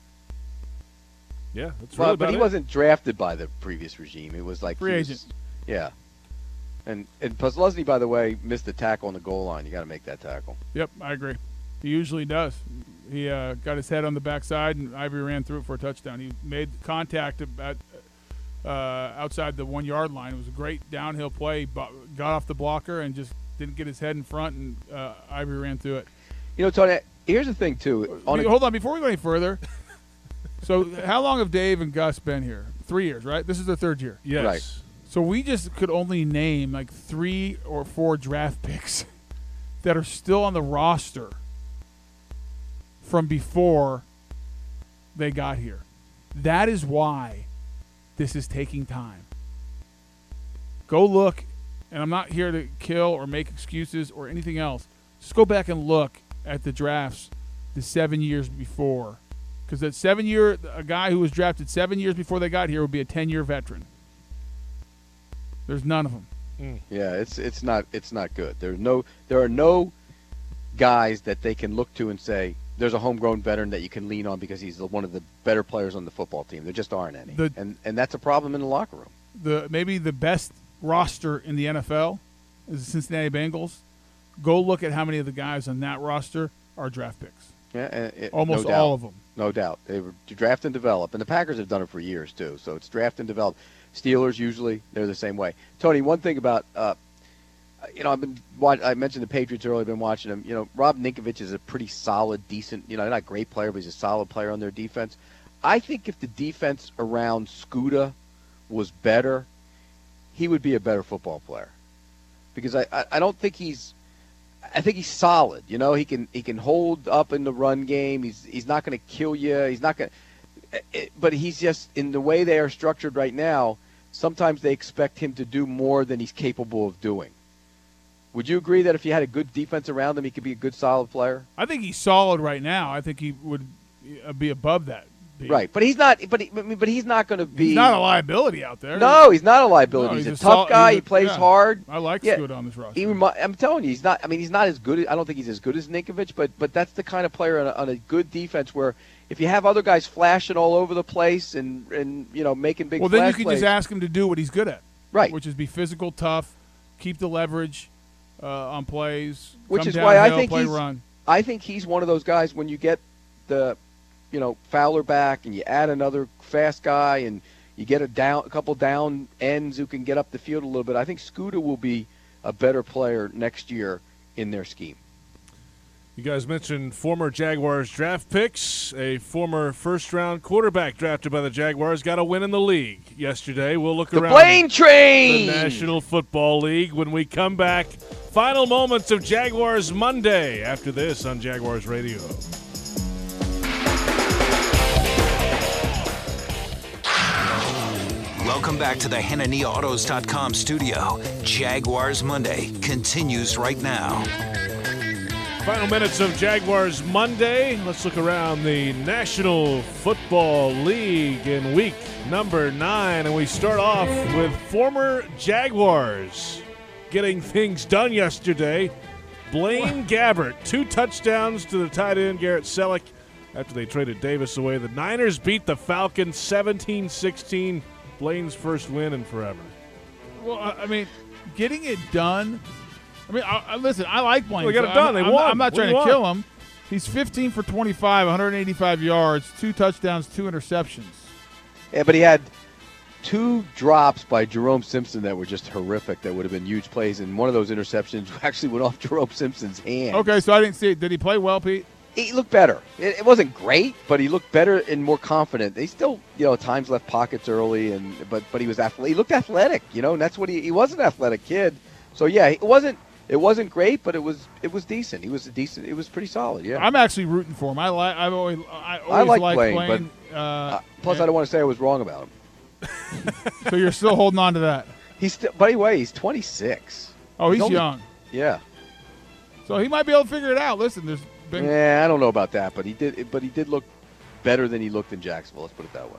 that's well, really but about he it. wasn't drafted by the previous regime. It was like Free he was- agent. Yeah. And and Puzlesny, by the way, missed the tackle on the goal line. You got to make that tackle. Yep, I agree. He usually does. He uh, got his head on the backside, and Ivory ran through it for a touchdown. He made contact about uh, outside the one-yard line. It was a great downhill play. But got off the blocker and just didn't get his head in front, and uh, Ivory ran through it. You know, Tony, here's the thing, too. On Wait, a- hold on, before we go any further. So, how long have Dave and Gus been here? Three years, right? This is their third year. Yes. Right. So we just could only name like three or four draft picks that are still on the roster from before they got here. That is why this is taking time. Go look, and I'm not here to kill or make excuses or anything else. Just go back and look at the drafts the seven years before. Because that seven year, a guy who was drafted seven years before they got here would be a ten-year veteran. There's none of them. Yeah, it's it's not it's not good. There's no there are no guys that they can look to and say there's a homegrown veteran that you can lean on because he's the, one of the better players on the football team. There just aren't any, The- and and that's a problem in the locker room. The maybe the best roster in the N F L is the Cincinnati Bengals. Go look at how many of the guys on that roster are draft picks. Yeah, and it, Almost no doubt. all of them. No doubt. They were draft and develop, and the Packers have done it for years too. So it's draft and develop. Steelers usually they're the same way. Tony, one thing about uh, you know I've been watch, I mentioned the Patriots earlier. I've been watching them. You know, Rob Ninkovich is a pretty solid, decent. You know, not a great player, but he's a solid player on their defense. I think if the defense around Scuda was better, he would be a better football player. Because I, I, I don't think he's I think he's solid. You know, he can he can hold up in the run game. He's he's not going to kill you. He's not going to but he's just in the way they are structured right now, sometimes they expect him to do more than he's capable of doing. Would you agree that if you had a good defense around him, he could be a good, solid player? I think he's solid right now. I think he would uh, be above that. be. Right, but he's not. But he, but he's not going to be. He's not a liability out there. No, he's not a liability. No, he's, he's a a tough sol- guy. he's a- he plays yeah. hard. I like yeah. Scooter on this roster. He remi- I'm telling you, he's not. I mean, he's not as good. I don't think he's as good as Ninkovich, but but that's the kind of player on a, on a good defense where if you have other guys flashing all over the place and and you know making big. Well, then you flash can plays, just ask him to do what he's good at. Right. Which is be physical, tough, keep the leverage uh, on plays. Which come is why I downhill, think play he's. run. I think he's one of those guys when you get the, you know, Fowler back and you add another fast guy and you get a down, a couple down ends who can get up the field a little bit. I think Scooter will be a better player next year in their scheme. You guys mentioned former Jaguars draft picks. A former first-round quarterback drafted by the Jaguars got a win in the league yesterday. We'll look The around Blaine Train! the National Football League when we come back. Final moments of Jaguars Monday after this on Jaguars Radio. Welcome back to the Hannania Autos dot com studio. Jaguars Monday continues right now. Final minutes of Jaguars Monday. Let's look around the National Football League in week number nine. And we start off with former Jaguars getting things done yesterday. Blaine Gabbert, two touchdowns to the tight end Garrett Selleck after they traded Davis away. The Niners beat the Falcons seventeen sixteen. Blaine's first win in forever. Well, I I mean, getting it done. I mean, I, I, listen, I like Blaine. Well, they got it I'm- done. They I'm, won. I'm not What do trying you to kill want? him. He's fifteen for twenty-five, one hundred eighty-five yards, two touchdowns, two interceptions. Yeah, but he had two drops by Jerome Simpson that were just horrific. That would have been huge plays, and one of those interceptions actually went off Jerome Simpson's hand. Okay, so I didn't see it. Did he play well, Pete? He looked better. It, it wasn't great, but he looked better and more confident. He still, you know, at times left pockets early, and but but he was athletic. He looked athletic, you know, and that's what he he was an athletic kid. So yeah, it wasn't it wasn't great, but it was it was decent. He was a decent. It was pretty solid. Yeah. I'm actually rooting for him. I like. I've always. I always I like liked Blaine, Blaine. but uh, uh, plus I don't want to say I was wrong about him. So you're still holding on to that? He's still, by the way, he's twenty-six. Oh, he's, only- young. Yeah. So he might be able to figure it out. Listen, there's been. Yeah, I don't know about that, but he did. But he did look better than he looked in Jacksonville. Let's put it that way.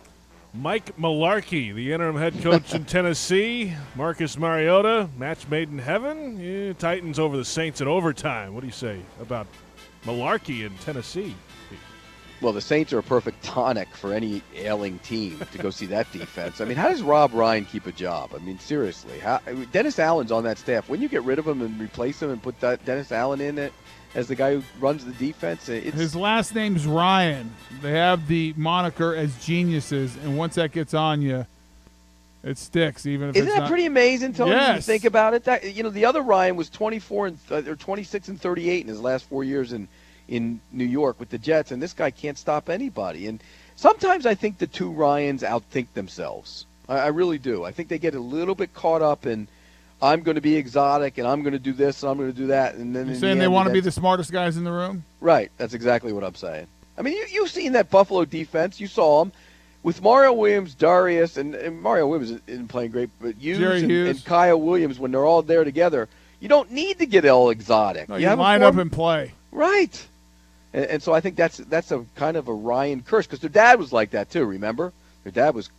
Mike Mularkey, the interim head coach in Tennessee. Marcus Mariota, match made in heaven. Yeah, Titans over the Saints in overtime. What do you say about Mularkey in Tennessee? Well, the Saints are a perfect tonic for any ailing team to go see that defense. I mean, how does Rob Ryan keep a job? I mean, seriously, how, Dennis Allen's on that staff. When you get rid of him and replace him and put that Dennis Allen in it as the guy who runs the defense, it's, His last name's Ryan. They have the moniker as geniuses, and once that gets on you, it sticks. Even if isn't it's that not, pretty amazing, Tony? When you Yes. think about it. That you know, the other Ryan was twenty-four and th- or twenty-six and thirty-eight in his last four years in in New York with the Jets, and this guy can't stop anybody. And sometimes I think the two Ryans outthink themselves. I, I really do. I think they get a little bit caught up in, I'm going to be exotic, and I'm going to do this, and I'm going to do that, and then You're in saying the they end, want to be that's- the smartest guys in the room? Right. That's exactly what I'm saying. I mean, you, you've seen that Buffalo defense. You saw them. With Mario Williams, Darius, and, and Mario Williams isn't playing great, but Hughes Jerry and, Hughes. and Kyle Williams, when they're all there together, you don't need to get all exotic. No, you you have a line up form- and play. Right. And, and so I think that's that's a kind of a Ryan curse, because their dad was like that too, remember? Their dad was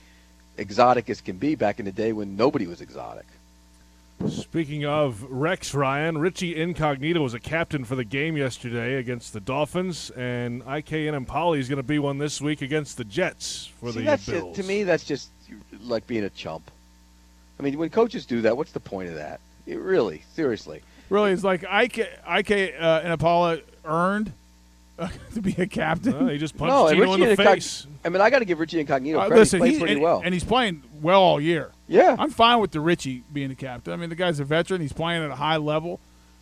exotic as can be back in the day when nobody was exotic. Speaking of Rex Ryan, Richie Incognito was a captain for the game yesterday against the Dolphins, and I K Enemkpali is going to be one this week against the Jets for See, the that's Bills. Just, to me, that's just like being a chump. I mean, when coaches do that, what's the point of that? It really, seriously. Really, it's like I K, I K uh, and Apollo earned uh, to be a captain. No, he just punched No, and Gino in Richie the Incog- face. I mean, I got to give Richie Incognito Uh, credit. listen, he plays he- pretty and, well. and he's playing well all year. Yeah, I'm fine with the Richie being the captain. I mean, the guy's a veteran. He's playing at a high level.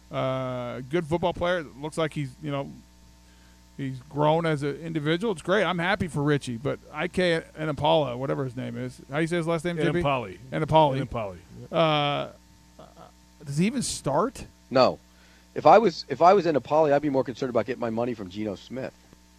Uh, good football player. Looks like he's you know he's grown as an individual. It's great. I'm happy for Richie. But I K and Apollo, whatever his name is, how you say his last name? J B? Enemkpali. Enemkpali. Enemkpali. Uh, does he even start? No. If I was if I was in a poly, I'd be more concerned about getting my money from Geno Smith.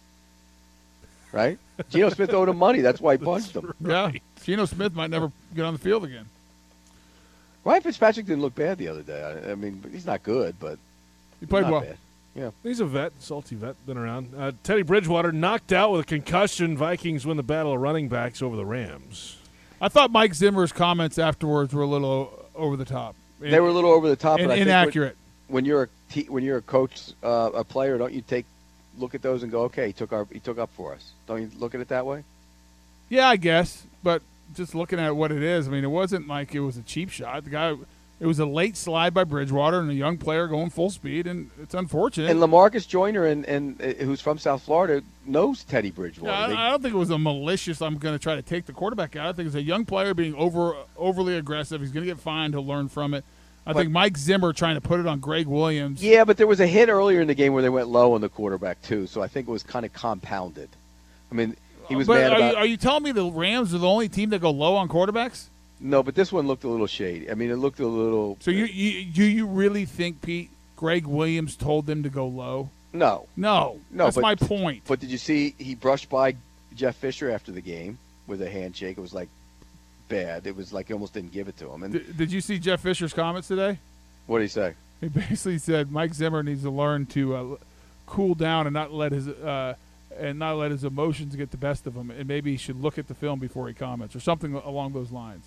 Right? Geno Smith owed him money. That's why he punched him. Yeah. Geno Smith might never get on the field again. Ryan Fitzpatrick didn't look bad the other day. I, I mean, he's not good, but He played not well. bad. Yeah. He's a vet, salty vet, been around. Uh, Teddy Bridgewater knocked out with a concussion. Vikings win the battle of running backs over the Rams. I thought Mike Zimmer's comments afterwards were a little o- over the top. They were a little over the top, and but I think inaccurate. When, when you're a te- when you're a coach, uh, a player, don't you take look at those and go, okay, he took our he took up for us. Don't you look at it that way? Yeah, I guess. But just looking at what it is, I mean, it wasn't like it was a cheap shot. The guy, it was a late slide by Bridgewater and a young player going full speed, and it's unfortunate. And LaMarcus Joyner, and, and uh, who's from South Florida, knows Teddy Bridgewater. Yeah, They- I, I don't think it was a malicious, I'm going to try to take the quarterback out. I think it's a young player being over overly aggressive. He's going to get fined. He'll learn from it. I But- think Mike Zimmer trying to put it on Greg Williams. Yeah, but there was a hit earlier in the game where they went low on the quarterback too, so I think it was kind of compounded. I mean, he was but mad are, about. you, are you telling me the Rams are the only team that go low on quarterbacks? No, but this one looked a little shady. I mean, it looked a little. So you, you do you really think, Pete, Greg Williams told them to go low? No, No. no. That's but, my point. But did you see he brushed by Jeff Fisher after the game with a handshake? It was like bad. It was like he almost didn't give it to him. And D- did you see Jeff Fisher's comments today? what did he say? He basically said Mike Zimmer needs to learn to uh, cool down and not let his uh, and not let his emotions get the best of him, and maybe he should look at the film before he comments or something along those lines.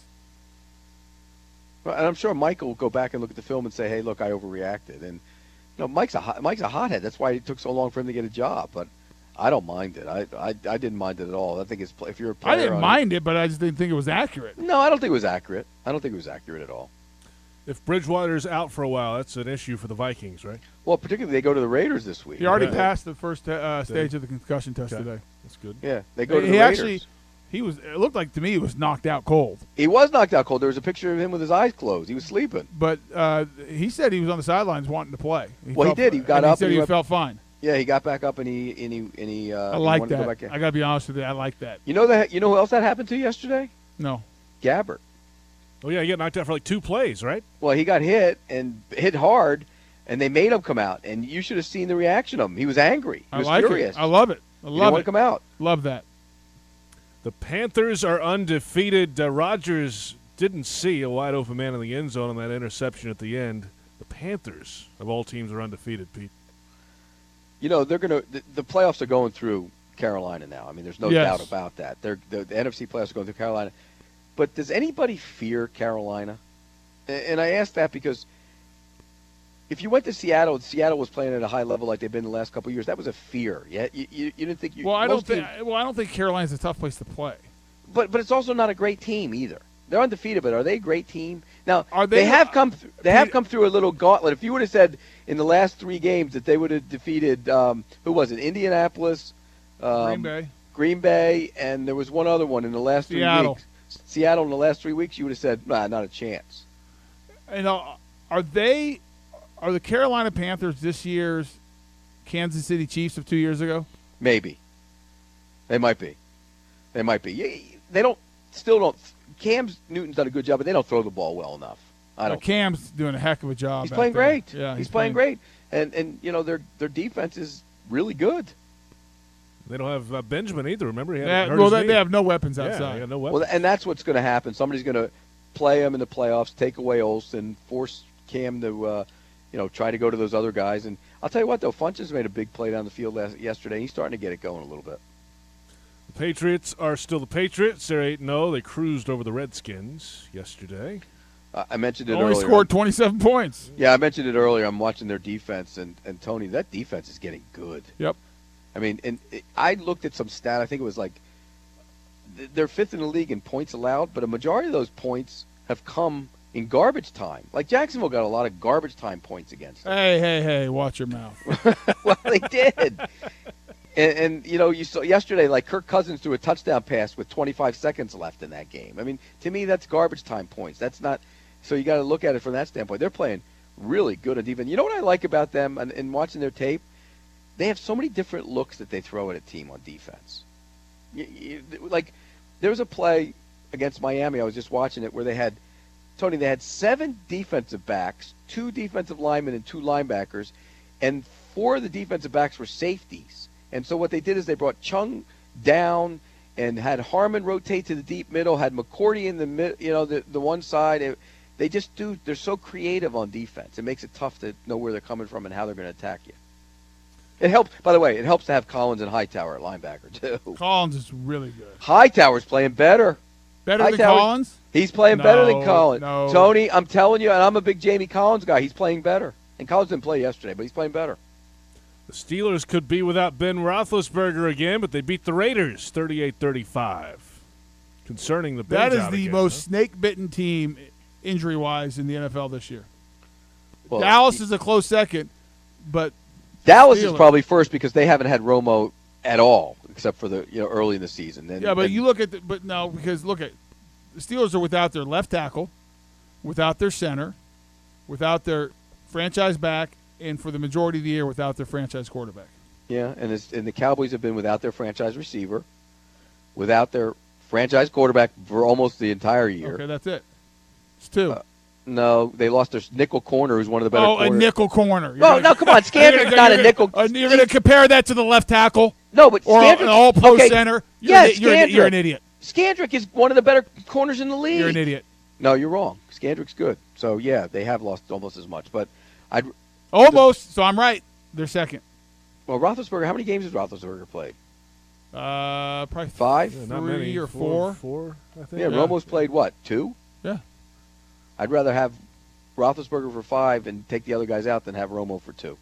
Well, and I'm sure Michael will go back and look at the film and say, "Hey, look, I overreacted." And you know, Mike's a hot, Mike's a hothead. That's why it took so long for him to get a job. But I don't mind it. I I, I didn't mind it at all. I think it's if you're a player. I didn't on mind it, but I just didn't think it was accurate. No, I don't think it was accurate. I don't think it was accurate at all. If Bridgewater's out for a while, that's an issue for the Vikings, right? Well, particularly they go to the Raiders this week. He already Yeah. passed the first uh, stage of the concussion test Okay. today. That's good. Yeah, they go to he the Raiders. actually, he was. It looked like to me he was knocked out cold. He was knocked out cold. There was a picture of him with his eyes closed. He was sleeping. But uh, he said he was on the sidelines wanting to play. Well, he felt- did. He got and up He said and he, he went- felt fine. Yeah, he got back up and he and he and he. Uh, I he like wanted to that. go back in. I got to be honest with you. I like that. You know that. You know who else that happened to yesterday? No. Gabbert. Oh, yeah, he got knocked out for like two plays, right? Well, he got hit and hit hard, and they made him come out. And you should have seen the reaction of him. He was angry. He I was like furious. it. I love it. I He love didn't want it. to come out. Love that. The Panthers are undefeated. Uh, Rodgers didn't see a wide open man in the end zone on that interception at the end. The Panthers, of all teams, are undefeated, Pete. You know, they're going to the, the playoffs are going through Carolina now. I mean, there's no Yes. doubt about that. They're the, the N F C playoffs are going through Carolina. But does anybody fear Carolina? And, and I ask that because if you went to Seattle and Seattle was playing at a high level like they've been the last couple of years, that was a fear. Yeah, you, you, you didn't think you. Well, I don't most think. teams- Well, I don't think Carolina's a tough place to play. But but it's also not a great team either. They're undefeated, but are they a great team? Now Are they, they- have come th- they have come through a little gauntlet. If you would have said in the last three games that they would have defeated um, who was it? Indianapolis, um, Green Bay. Green Bay, and there was one other one in the last three Seattle. weeks. Seattle in the last three weeks, you would have said, nah, not a chance. You know, are they? Are the Carolina Panthers this year's Kansas City Chiefs of two years ago? Maybe. They might be. They might be. Yeah, They don't. Still don't. Cam Newton's done a good job, but they don't throw the ball well enough. I Uh, don't. Cam's doing a heck of a job. He's back playing there. great. Yeah, he's, playing, great, and and you know their their defense is really good. They don't have uh, Benjamin either, remember? He had Yeah, hurt well, his they, knee. they have no weapons Yeah, outside. they got no weapons. Well, and that's what's going to happen. Somebody's going to play him in the playoffs, take away Olsen, force Cam to, uh, you know, try to go to those other guys. And I'll tell you what, though, Funches made a big play down the field last, yesterday. He's starting to get it going a little bit. The Patriots are still the Patriots. They're eight and oh. They cruised over the Redskins yesterday. Uh, I mentioned it Only earlier. scored twenty-seven points. Yeah, I mentioned it earlier. I'm watching their defense, and, and Tony, that defense is getting good. Yep. I mean, and it, I looked at some stat. I think it was like th- they're fifth in the league in points allowed, but a majority of those points have come in garbage time. Like Jacksonville got a lot of garbage time points against them. Hey, hey, hey! Watch your mouth. Well, they did. And, and you know, you saw yesterday, like Kirk Cousins threw a touchdown pass with twenty-five seconds left in that game. I mean, to me, that's garbage time points. That's not. So you got to look at it from that standpoint. They're playing really good at defense. You know what I like about them and, and watching their tape? They have so many different looks that they throw at a team on defense. You, you, like there was a play against Miami. I was just watching it where they had Tony. They had seven defensive backs, two defensive linemen, and two linebackers, and four of the defensive backs were safeties. And so what they did is they brought Chung down and had Harmon rotate to the deep middle, had McCourty in the mid, you know, the the one side. It, they just do. They're so creative on defense. It makes it tough to know where they're coming from and how they're going to attack you. It helps. By the way, it helps to have Collins and Hightower at linebacker too. Collins is really good. Hightower's playing better. Better Hightower, than Collins? He's playing no, better than Collins. No. Tony, I'm telling you, and I'm a big Jamie Collins guy. He's playing better. And Collins didn't play yesterday, but he's playing better. The Steelers could be without Ben Roethlisberger again, but they beat the Raiders thirty-eight thirty-five. Concerning the That Ben's is out the again, most huh? snake-bitten team injury-wise in the N F L this year. Well, Dallas is a close second, but Dallas Steelers. is probably first because they haven't had Romo at all, except for the you know early in the season. And, yeah, but and, you look at the, but no, because look at the Steelers are without their left tackle, without their center, without their franchise back, and for the majority of the year without their franchise quarterback. yeah, and it's, and the Cowboys have been without their franchise receiver, without their franchise quarterback for almost the entire year. Okay, that's it. It's two. Uh, no, they lost their nickel corner, who's one of the better. Oh, corners. a nickel corner. You're No, gonna- no, come on, you're gonna- Scandrick's you're not gonna- a nickel. uh, You're going to compare that to the left tackle? No, but or Scandrick, an all-pro okay, center? You're, yes, an, you're, an, you're an Scandrick. idiot. Scandrick is one of the better corners in the league. You're an idiot. No, you're wrong. Scandrick's good. So yeah, they have lost almost as much, but I'd Almost. So I'm right. They're second. well, Roethlisberger. How many games has Roethlisberger played? Uh, probably Five, three Yeah, not many. or Four, four. four, I think. Yeah, Romo's played what, two? Yeah. I'd rather have Roethlisberger for five and take the other guys out than have Romo for two.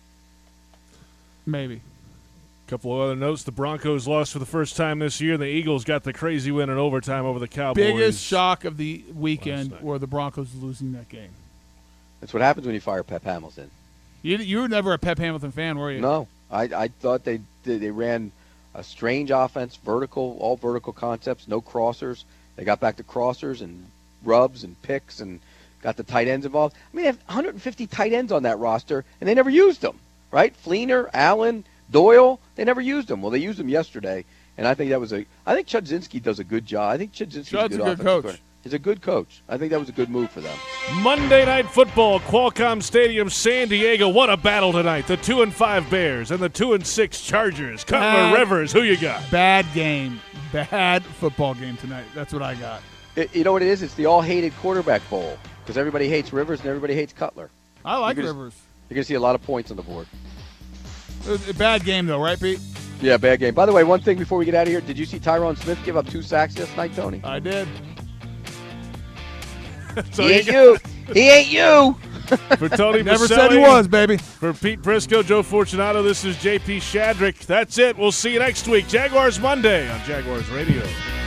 Maybe. A couple of other notes. The Broncos lost for the first time this year. The Eagles got the crazy win in overtime over the Cowboys. Biggest shock of the weekend were the Broncos losing that game. That's what happens when you fire Pep Hamilton. You you were never a Pep Hamilton fan, were you? No, I I thought they did, they ran a strange offense, vertical, all vertical concepts, no crossers. They got back to crossers and rubs and picks and got the tight ends involved. I mean, they have one hundred fifty tight ends on that roster, and they never used them, right? Fleener, Allen, Doyle, they never used them. Well, they used them yesterday, and I think that was a – I think Chudzinski does a good job. I think Chudzinski's Chud's a good, a good offensive coach. coordinator. He's a good coach. I think that was a good move for them. Monday Night Football, Qualcomm Stadium, San Diego. What a battle tonight. The two and five Bears and the two and six Chargers. Cutler Bad- Rivers, who you got? Bad game. Bad football game tonight. That's what I got. It, you know what it is? It's the all-hated quarterback bowl because everybody hates Rivers and everybody hates Cutler. I like You're gonna- Rivers. You're going to see a lot of points on the board. It was a bad game, though, right, Pete? Yeah, bad game. By the way, one thing before we get out of here, did you see Tyron Smith give up two sacks last night, Tony? I did. So he ain't got- you. He ain't you. For Tony Never Baselli, said he was, baby. For Pete Briscoe, Joe Fortunato, this is J P Shadrick. That's it. We'll see you next week. Jaguars Monday on Jaguars Radio.